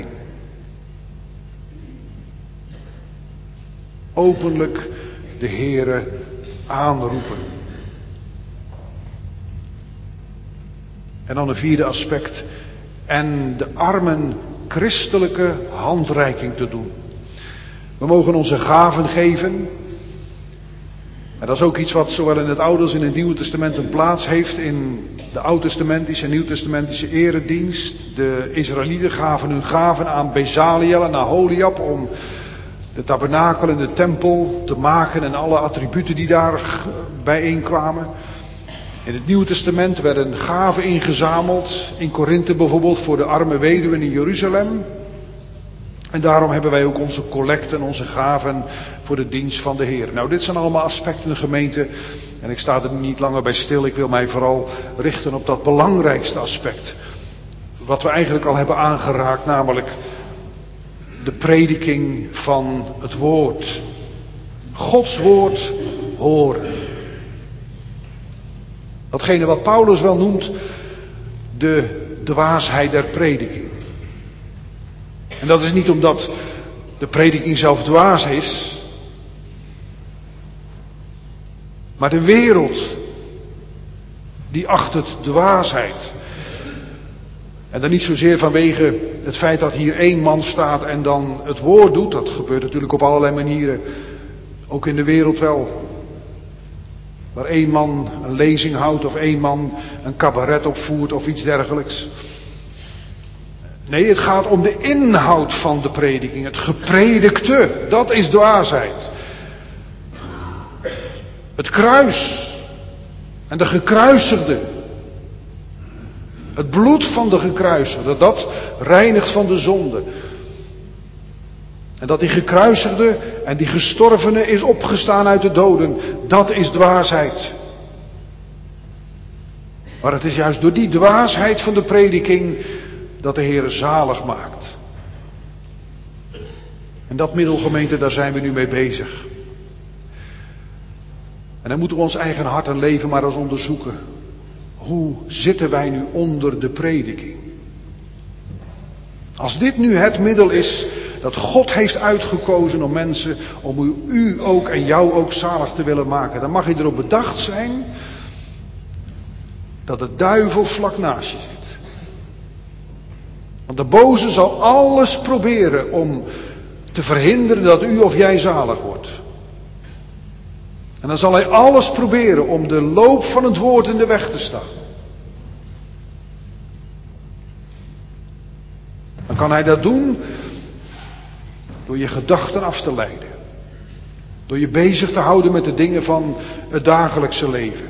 Speaker 1: Openlijk de Heere aanroepen. En dan een vierde aspect. En de armen christelijke handreiking te doen. We mogen onze gaven geven. En dat is ook iets wat zowel in het Oude als in het Nieuwe Testament een plaats heeft in de Oud-testamentische en Nieuw-testamentische eredienst. De Israëlieten gaven hun gaven aan Bezaliel en Aholiab om de tabernakel en de tempel te maken en alle attributen die daar bijeenkwamen. In het Nieuwe Testament werden gaven ingezameld, in Korinthe bijvoorbeeld voor de arme weduwen in Jeruzalem. En daarom hebben wij ook onze collecte en onze gaven voor de dienst van de Heer. Nou, dit zijn allemaal aspecten, gemeente, en ik sta er niet langer bij stil. Ik wil mij vooral richten op dat belangrijkste aspect. Wat we eigenlijk al hebben aangeraakt, namelijk de prediking van het woord. Gods woord horen. Datgene wat Paulus wel noemt de dwaasheid der prediking. En dat is niet omdat de prediking zelf dwaas is, maar de wereld die acht het dwaasheid. En dan niet zozeer vanwege het feit dat hier één man staat en dan het woord doet. Dat gebeurt natuurlijk op allerlei manieren, ook in de wereld wel. Waar één man een lezing houdt of één man een cabaret opvoert of iets dergelijks. Nee, het gaat om de inhoud van de prediking. Het gepredikte, dat is dwaasheid. Het kruis en de gekruisigde. Het bloed van de gekruisigde, dat reinigt van de zonde. En dat die gekruisigde en die gestorvene is opgestaan uit de doden, dat is dwaasheid. Maar het is juist door die dwaasheid van de prediking dat de Heer zalig maakt. En dat middelgemeente, daar zijn we nu mee bezig. En dan moeten we ons eigen hart en leven maar eens onderzoeken. Hoe zitten wij nu onder de prediking? Als dit nu het middel is dat God heeft uitgekozen om mensen, om u, u ook en jou ook zalig te willen maken, dan mag je erop bedacht zijn dat de duivel vlak naast je zit. Want de boze zal alles proberen om te verhinderen dat u of jij zalig wordt. En dan zal hij alles proberen om de loop van het woord in de weg te staan. Dan kan hij dat doen door je gedachten af te leiden. Door je bezig te houden met de dingen van het dagelijkse leven.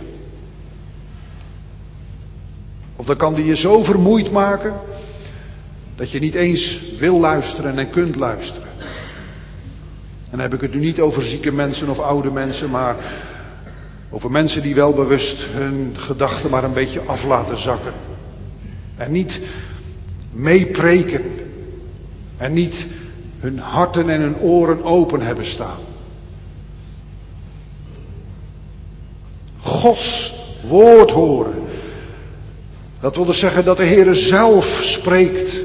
Speaker 1: Of dan kan hij je zo vermoeid maken dat je niet eens wil luisteren en kunt luisteren. En dan heb ik het nu niet over zieke mensen of oude mensen, maar over mensen die wel bewust hun gedachten maar een beetje af laten zakken. En niet meepreken. En niet hun harten en hun oren open hebben staan. Gods woord horen. Dat wil dus zeggen dat de Heere zelf spreekt.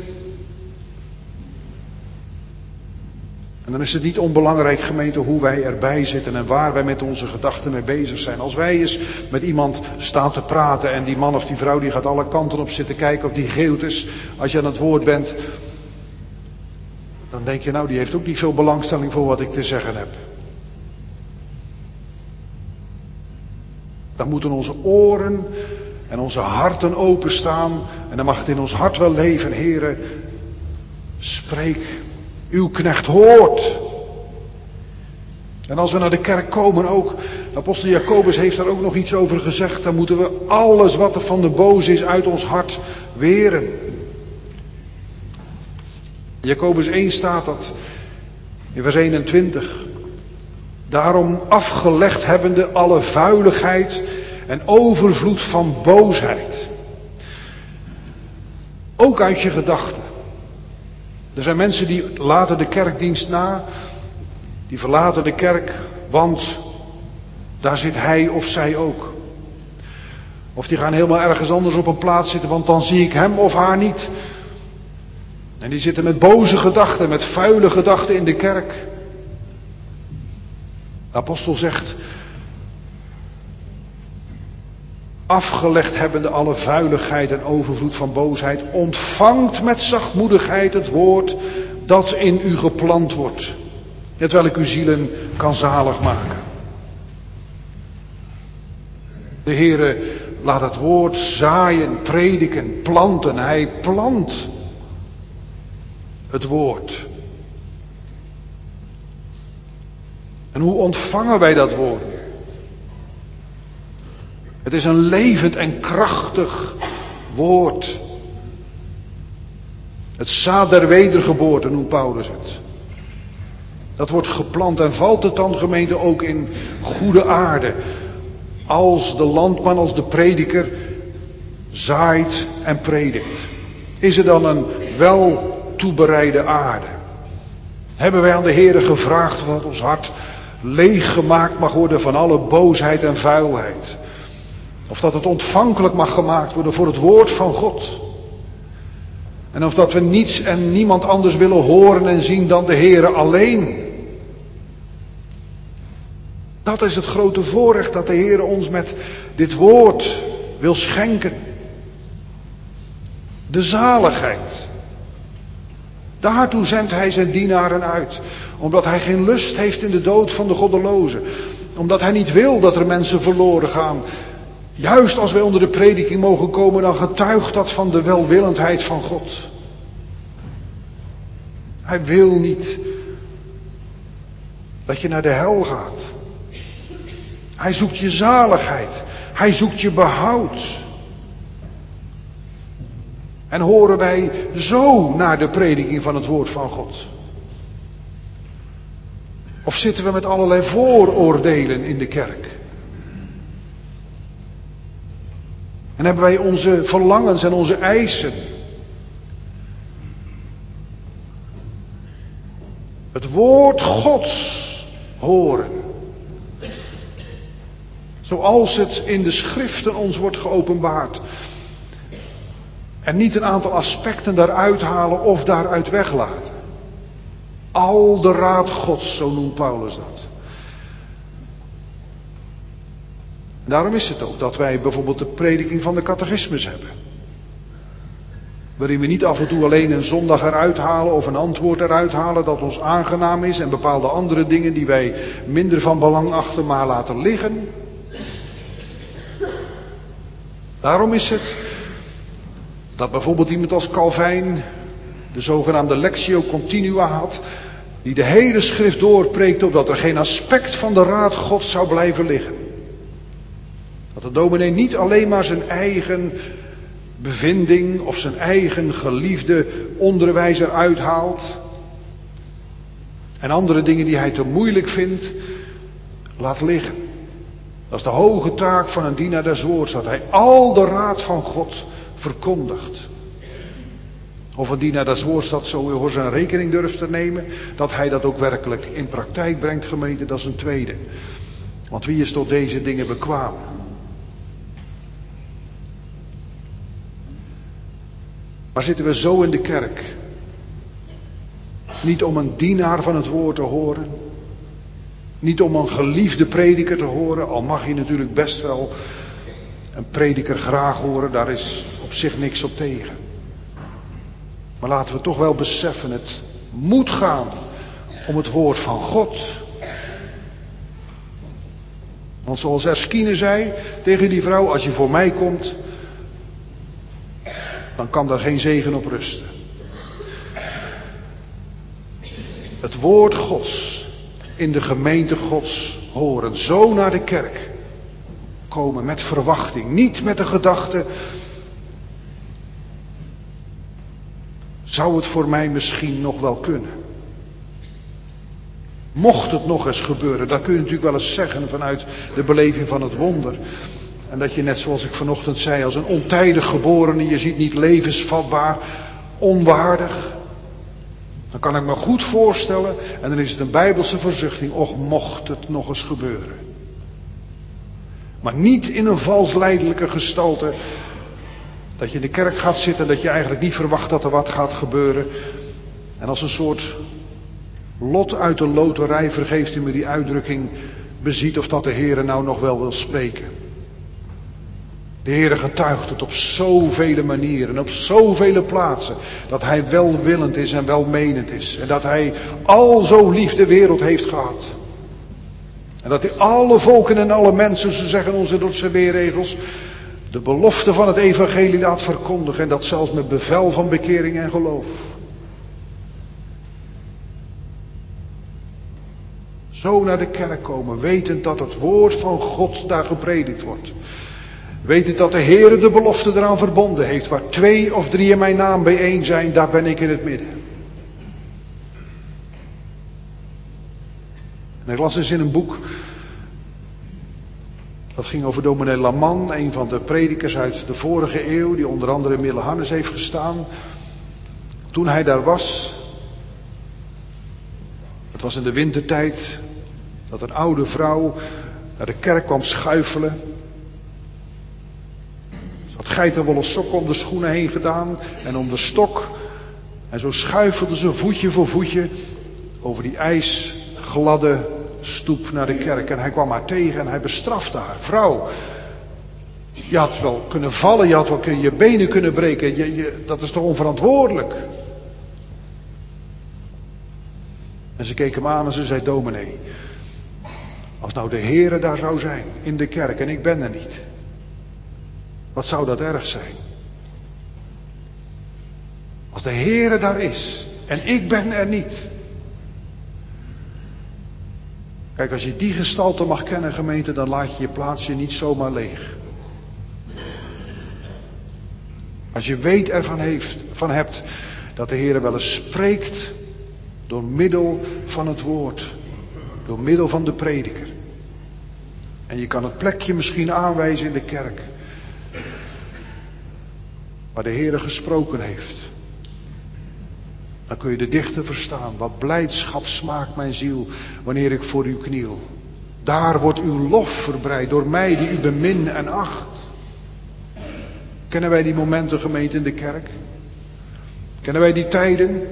Speaker 1: En dan is het niet onbelangrijk, gemeente, hoe wij erbij zitten en waar wij met onze gedachten mee bezig zijn. Als wij eens met iemand staan te praten en die man of die vrouw die gaat alle kanten op zitten kijken of die geeuwt is, als je aan het woord bent, dan denk je, nou, die heeft ook niet veel belangstelling voor wat ik te zeggen heb. Dan moeten onze oren en onze harten openstaan en dan mag het in ons hart wel leven, Heere, spreek. Uw knecht hoort. En als we naar de kerk komen ook, apostel Jacobus heeft daar ook nog iets over gezegd, dan moeten we alles wat er van de boze is uit ons hart weren. In Jacobus één staat dat, in vers eenentwintig. Daarom afgelegd hebbende alle vuiligheid en overvloed van boosheid. Ook uit je gedachten. Er zijn mensen die laten de kerkdienst na, die verlaten de kerk, want daar zit hij of zij ook. Of die gaan helemaal ergens anders op een plaats zitten, want dan zie ik hem of haar niet. En die zitten met boze gedachten, met vuile gedachten in de kerk. De apostel zegt, afgelegd hebbende alle vuiligheid en overvloed van boosheid, ontvangt met zachtmoedigheid het woord dat in u geplant wordt, hetwelk ik uw zielen kan zalig maken. De Heere laat het woord zaaien, prediken, planten. Hij plant het woord. En hoe ontvangen wij dat woord? Het is een levend en krachtig woord. Het zaad der wedergeboorte noemt Paulus het. Dat wordt geplant en valt het dan, gemeente, ook in goede aarde. Als de landman, als de prediker zaait en predikt. Is er dan een wel toebereide aarde? Hebben wij aan de Heere gevraagd dat ons hart leeggemaakt mag worden van alle boosheid en vuilheid? Of dat het ontvankelijk mag gemaakt worden voor het woord van God? En of dat we niets en niemand anders willen horen en zien dan de Heere alleen? Dat is het grote voorrecht dat de Heere ons met dit woord wil schenken. De zaligheid. Daartoe zendt hij zijn dienaren uit. Omdat hij geen lust heeft in de dood van de goddelozen. Omdat hij niet wil dat er mensen verloren gaan. Juist als wij onder de prediking mogen komen, dan getuigt dat van de welwillendheid van God. Hij wil niet dat je naar de hel gaat. Hij zoekt je zaligheid. Hij zoekt je behoud. En horen wij zo naar de prediking van het woord van God? Of zitten we met allerlei vooroordelen in de kerk? En hebben wij onze verlangens en onze eisen? Het woord Gods horen. Zoals het in de schriften ons wordt geopenbaard. En niet een aantal aspecten daaruit halen of daaruit weglaten. Al de raad Gods, zo noemt Paulus dat. En daarom is het ook dat wij bijvoorbeeld de prediking van de catechismus hebben. Waarin we niet af en toe alleen een zondag eruit halen of een antwoord eruit halen dat ons aangenaam is. En bepaalde andere dingen die wij minder van belang achten maar laten liggen. Daarom is het dat bijvoorbeeld iemand als Calvijn de zogenaamde Lectio Continua had, die de hele schrift doorpreekte opdat er geen aspect van de raad Gods zou blijven liggen. Dat de dominee niet alleen maar zijn eigen bevinding of zijn eigen geliefde onderwijs eruit haalt en andere dingen die hij te moeilijk vindt, laat liggen. Dat is de hoge taak van een dienaar des woords, dat hij al de raad van God verkondigt. Of een dienaar des woords dat zo voor zijn rekening durft te nemen, dat hij dat ook werkelijk in praktijk brengt, gemeente, dat is een tweede. Want wie is tot deze dingen bekwaam? Maar zitten we zo in de kerk? Niet om een dienaar van het woord te horen. Niet om een geliefde prediker te horen. Al mag je natuurlijk best wel een prediker graag horen. Daar is op zich niks op tegen. Maar laten we toch wel beseffen. Het moet gaan om het woord van God. Want zoals Erskine zei tegen die vrouw. Als je voor mij komt, dan kan daar geen zegen op rusten. Het woord Gods in de gemeente Gods horen. Zo naar de kerk komen met verwachting. Niet met de gedachte, zou het voor mij misschien nog wel kunnen? Mocht het nog eens gebeuren, dat kun je natuurlijk wel eens zeggen vanuit de beleving van het wonder. En dat je net zoals ik vanochtend zei, als een ontijdig geborene, je ziet niet levensvatbaar, onwaardig. Dan kan ik me goed voorstellen, en dan is het een bijbelse verzuchting, och mocht het nog eens gebeuren. Maar niet in een valslijdelijke gestalte, dat je in de kerk gaat zitten en dat je eigenlijk niet verwacht dat er wat gaat gebeuren. En als een soort lot uit de loterij, vergeeft u me die uitdrukking, beziet of dat de Heere nou nog wel wil spreken. De Heere getuigt het op zoveel manieren, op zoveel plaatsen, dat Hij welwillend is en welmenend is. En dat Hij al zo lief de wereld heeft gehad. En dat Hij alle volken en alle mensen, zo zeggen onze Dordtse leerregels, de belofte van het evangelie laat verkondigen. En dat zelfs met bevel van bekering en geloof. Zo naar de kerk komen, wetend dat het woord van God daar gepredikt wordt. Weet u dat de Heere de belofte eraan verbonden heeft. Waar twee of drie in mijn naam bijeen zijn, daar ben ik in het midden. En ik las eens in een boek. Dat ging over dominee Laman, een van de predikers uit de vorige eeuw. Die onder andere in Middelharnis heeft gestaan. Toen hij daar was. Het was in de wintertijd. Dat een oude vrouw naar de kerk kwam schuifelen. Ze had geitenwolle sokken om de schoenen heen gedaan en om de stok. En zo schuifelde ze voetje voor voetje over die ijsgladde stoep naar de kerk. En hij kwam haar tegen en hij bestrafte haar. Vrouw, je had wel kunnen vallen, je had wel kun, je benen kunnen breken. Je, je, dat is toch onverantwoordelijk? En ze keek hem aan en ze zei, dominee, als nou de Heere daar zou zijn, in de kerk, en ik ben er niet. Wat zou dat erg zijn? Als de Heere daar is, en ik ben er niet. Kijk, als je die gestalte mag kennen, gemeente, dan laat je je plaatsje niet zomaar leeg. Als je weet ervan heeft, van hebt, dat de Heere wel eens spreekt, door middel van het woord. Door middel van de prediker. En je kan het plekje misschien aanwijzen in de kerk. Waar de Heere gesproken heeft. Dan kun je de dichter verstaan. Wat blijdschap smaakt mijn ziel wanneer ik voor u kniel. Daar wordt uw lof verbreid door mij die u bemin en acht. Kennen wij die momenten, gemeente, in de kerk? Kennen wij die tijden?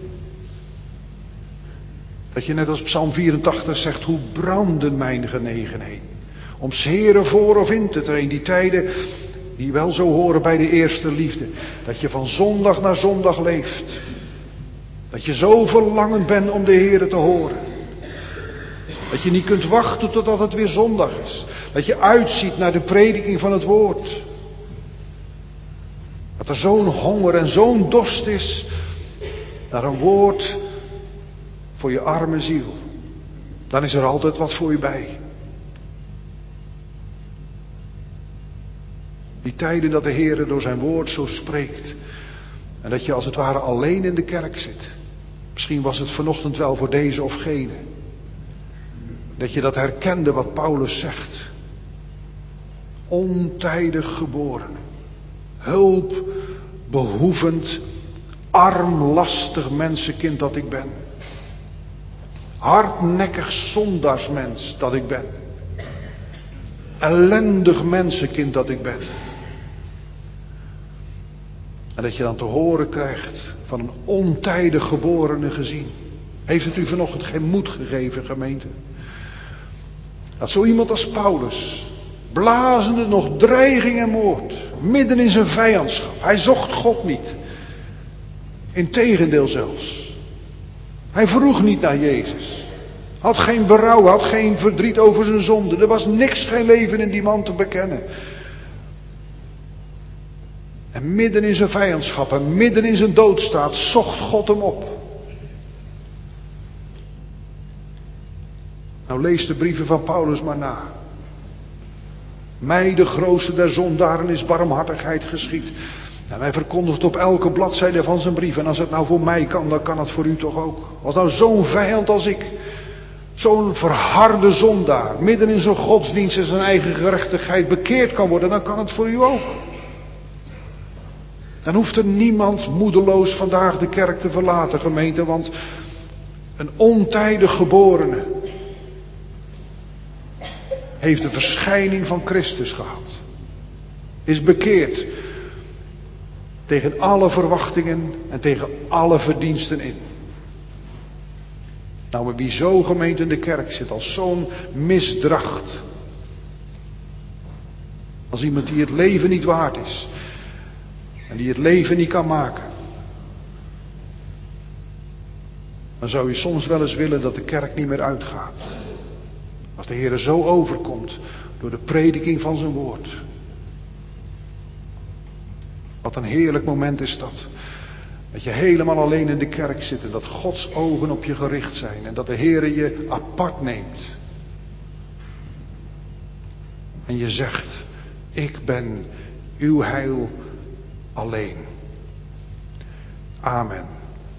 Speaker 1: Dat je net als Psalm vierentachtig zegt, hoe branden mijn genegenheden. Om 's Heere voor of in te treden. Die tijden die wel zo horen bij de eerste liefde. Dat je van zondag naar zondag leeft. Dat je zo verlangend bent om de Heere te horen. Dat je niet kunt wachten totdat het weer zondag is. Dat je uitziet naar de prediking van het woord. Dat er zo'n honger en zo'n dorst is naar een woord voor je arme ziel. Dan is er altijd wat voor je bij. Die tijden dat de Heere door zijn woord zo spreekt. En dat je als het ware alleen in de kerk zit. Misschien was het vanochtend wel voor deze of gene. Dat je dat herkende wat Paulus zegt. Ontijdig geboren. Hulpbehoevend, armlastig mensenkind dat ik ben. Hardnekkig zondaarsmens dat ik ben. Ellendig mensenkind dat ik ben. En dat je dan te horen krijgt van een ontijdig geborene gezien. Heeft het u vanochtend geen moed gegeven, gemeente? Dat zo iemand als Paulus, blazende nog dreiging en moord, midden in zijn vijandschap. Hij zocht God niet. Integendeel zelfs. Hij vroeg niet naar Jezus. Had geen berouw, had geen verdriet over zijn zonde. Er was niks, geen leven in die man te bekennen. En midden in zijn vijandschap en midden in zijn doodstaat zocht God hem op. Nou lees de brieven van Paulus maar na. Mij, de grootste der zondaren, is barmhartigheid geschied. En hij verkondigt op elke bladzijde van zijn brief. En als het nou voor mij kan, dan kan het voor u toch ook. Als nou zo'n vijand als ik, zo'n verharde zondaar, midden in zijn godsdienst en zijn eigen gerechtigheid bekeerd kan worden, dan kan het voor u ook. Dan hoeft er niemand moedeloos vandaag de kerk te verlaten, gemeente, want een ontijdig geborene heeft de verschijning van Christus gehad. Is bekeerd tegen alle verwachtingen en tegen alle verdiensten in. Nou, maar wie zo, gemeente, in de kerk zit als zo'n misdracht. Als iemand die het leven niet waard is. En die het leven niet kan maken. Dan zou je soms wel eens willen dat de kerk niet meer uitgaat. Als de Heer zo overkomt door de prediking van zijn woord. Wat een heerlijk moment is dat. Dat je helemaal alleen in de kerk zit en dat Gods ogen op je gericht zijn. En dat de Heer je apart neemt. En je zegt, Ik ben uw heil alleen. Amen.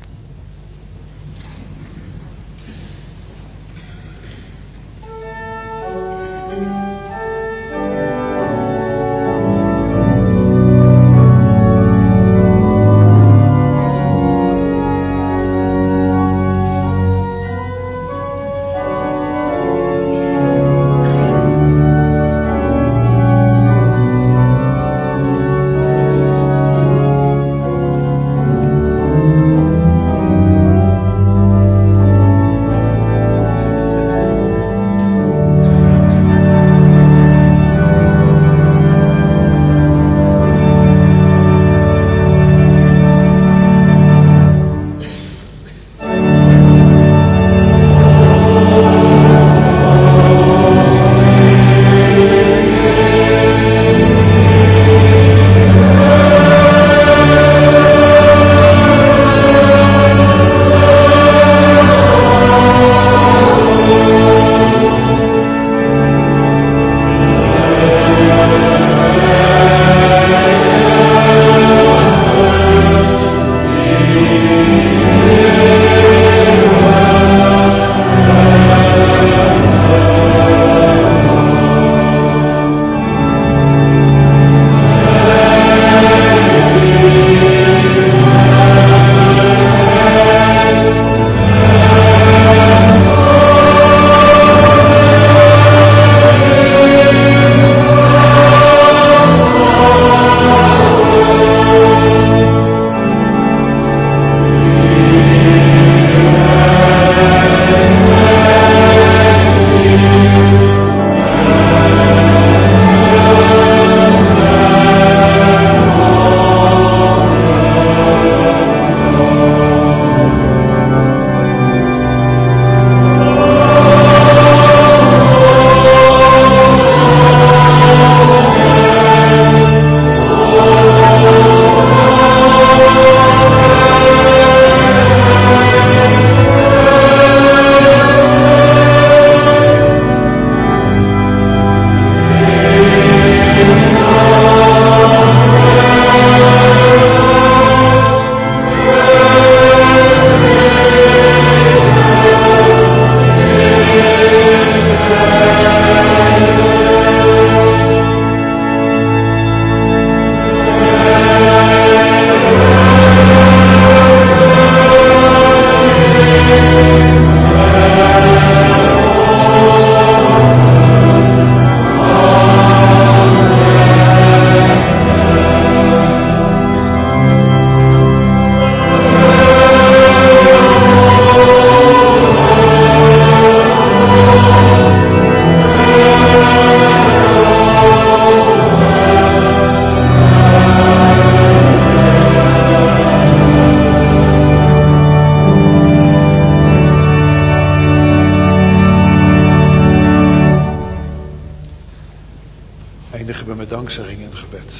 Speaker 1: dankzegging en gebed.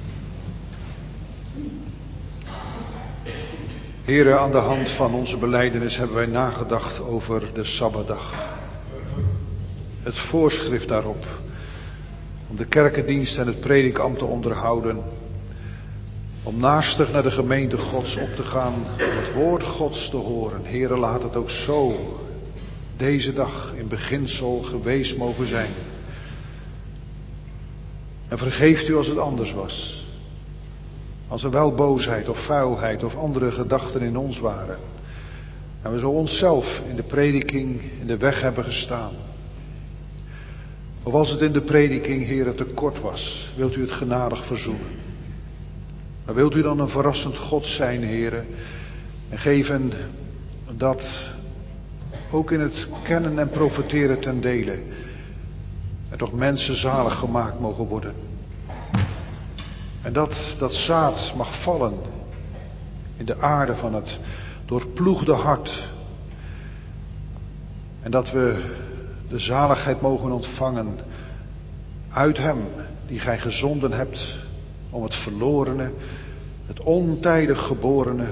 Speaker 1: Heren, aan de hand van onze belijdenis hebben wij nagedacht over de Sabbatdag. Het voorschrift daarop om de kerkendienst en het predikambt te onderhouden. Om naastig naar de gemeente Gods op te gaan, om het woord Gods te horen. Heren, laat het ook zo deze dag in beginsel geweest mogen zijn. En vergeeft u als het anders was. Als er wel boosheid of vuilheid of andere gedachten in ons waren. En we zo onszelf in de prediking in de weg hebben gestaan. Of als het in de prediking, Heere, te kort was, wilt u het genadig verzoenen. Maar wilt u dan een verrassend God zijn, Heere, en geven dat ook in het kennen en profiteren ten dele er toch mensen zalig gemaakt mogen worden. En dat dat zaad mag vallen in de aarde van het doorploegde hart. En dat we de zaligheid mogen ontvangen uit Hem die Gij gezonden hebt om het verlorene, het ontijdig geborene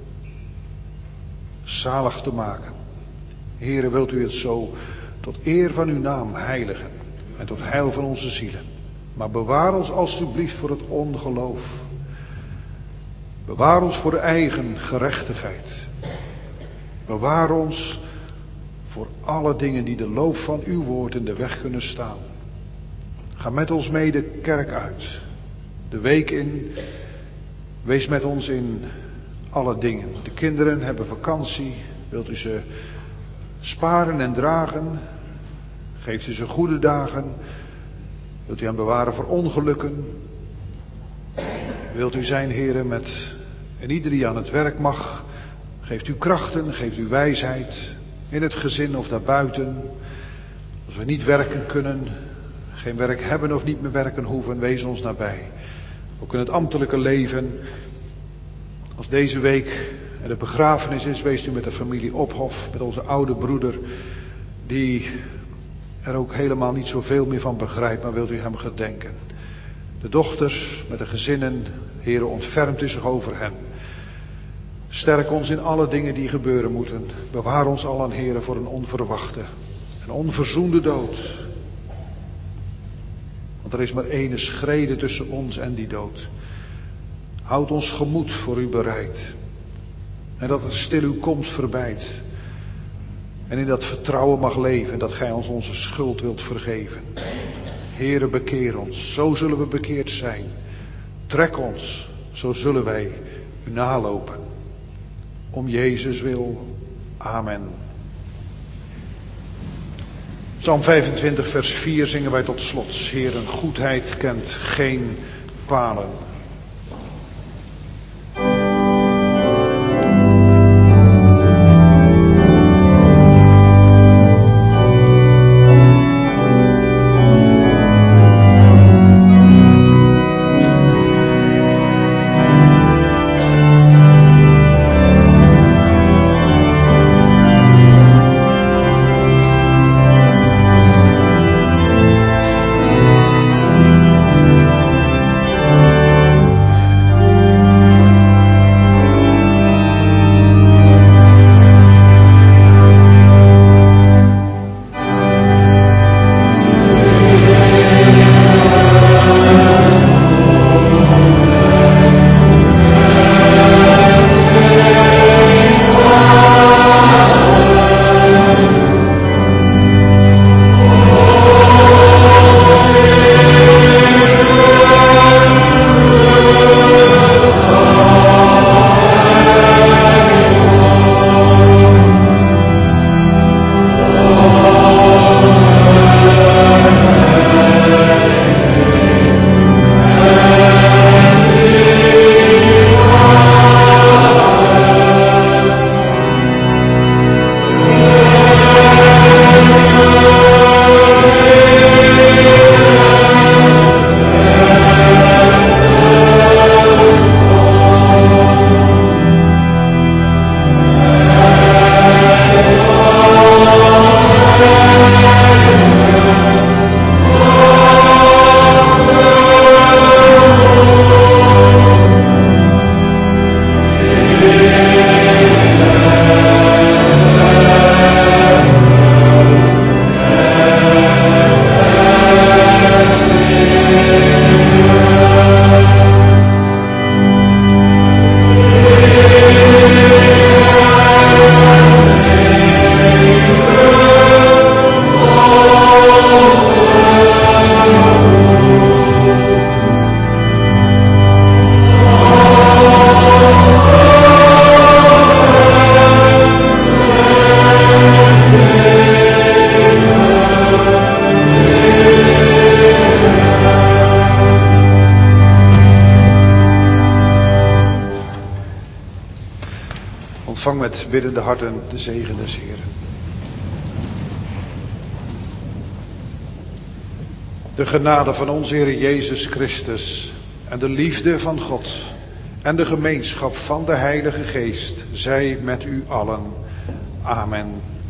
Speaker 1: zalig te maken. Heere, wilt u het zo tot eer van uw naam heiligen en tot heil van onze zielen. Maar bewaar ons alstublieft voor het ongeloof. Bewaar ons voor de eigen gerechtigheid. Bewaar ons voor alle dingen die de loop van uw woord in de weg kunnen staan. Ga met ons mee de kerk uit, de week in. Wees met ons in alle dingen. De kinderen hebben vakantie. Wilt u ze sparen en dragen? Geeft u ze goede dagen? Wilt u hen bewaren voor ongelukken? Wilt u zijn, heren, met en ieder die aan het werk mag. Geeft u krachten, geeft u wijsheid. In het gezin of daarbuiten. Als we niet werken kunnen, geen werk hebben of niet meer werken hoeven, wees ons nabij. Ook in het ambtelijke leven. Als deze week er de begrafenis is, wees u met de familie Ophof, met onze oude broeder, die er ook helemaal niet zoveel meer van begrijpt, maar wilt u hem gedenken. De dochters met de gezinnen, Heere, ontfermt u zich over hen. Sterk ons in alle dingen die gebeuren moeten. Bewaar ons allen, Heere, voor een onverwachte en onverzoende dood. Want er is maar ene schrede tussen ons en die dood. Houd ons gemoed voor u bereid. En dat er stil uw komst verbijt. En in dat vertrouwen mag leven, dat gij ons onze schuld wilt vergeven. Heere, bekeer ons, zo zullen we bekeerd zijn. Trek ons, zo zullen wij u nalopen. Om Jezus wil. Amen. Psalm vijfentwintig vers vier zingen wij tot slot. Heer, een goedheid kent geen palen. Ontvang met biddende harten de zegen des Heeren. De genade van onze Heer Jezus Christus en de liefde van God en de gemeenschap van de Heilige Geest zij met u allen. Amen.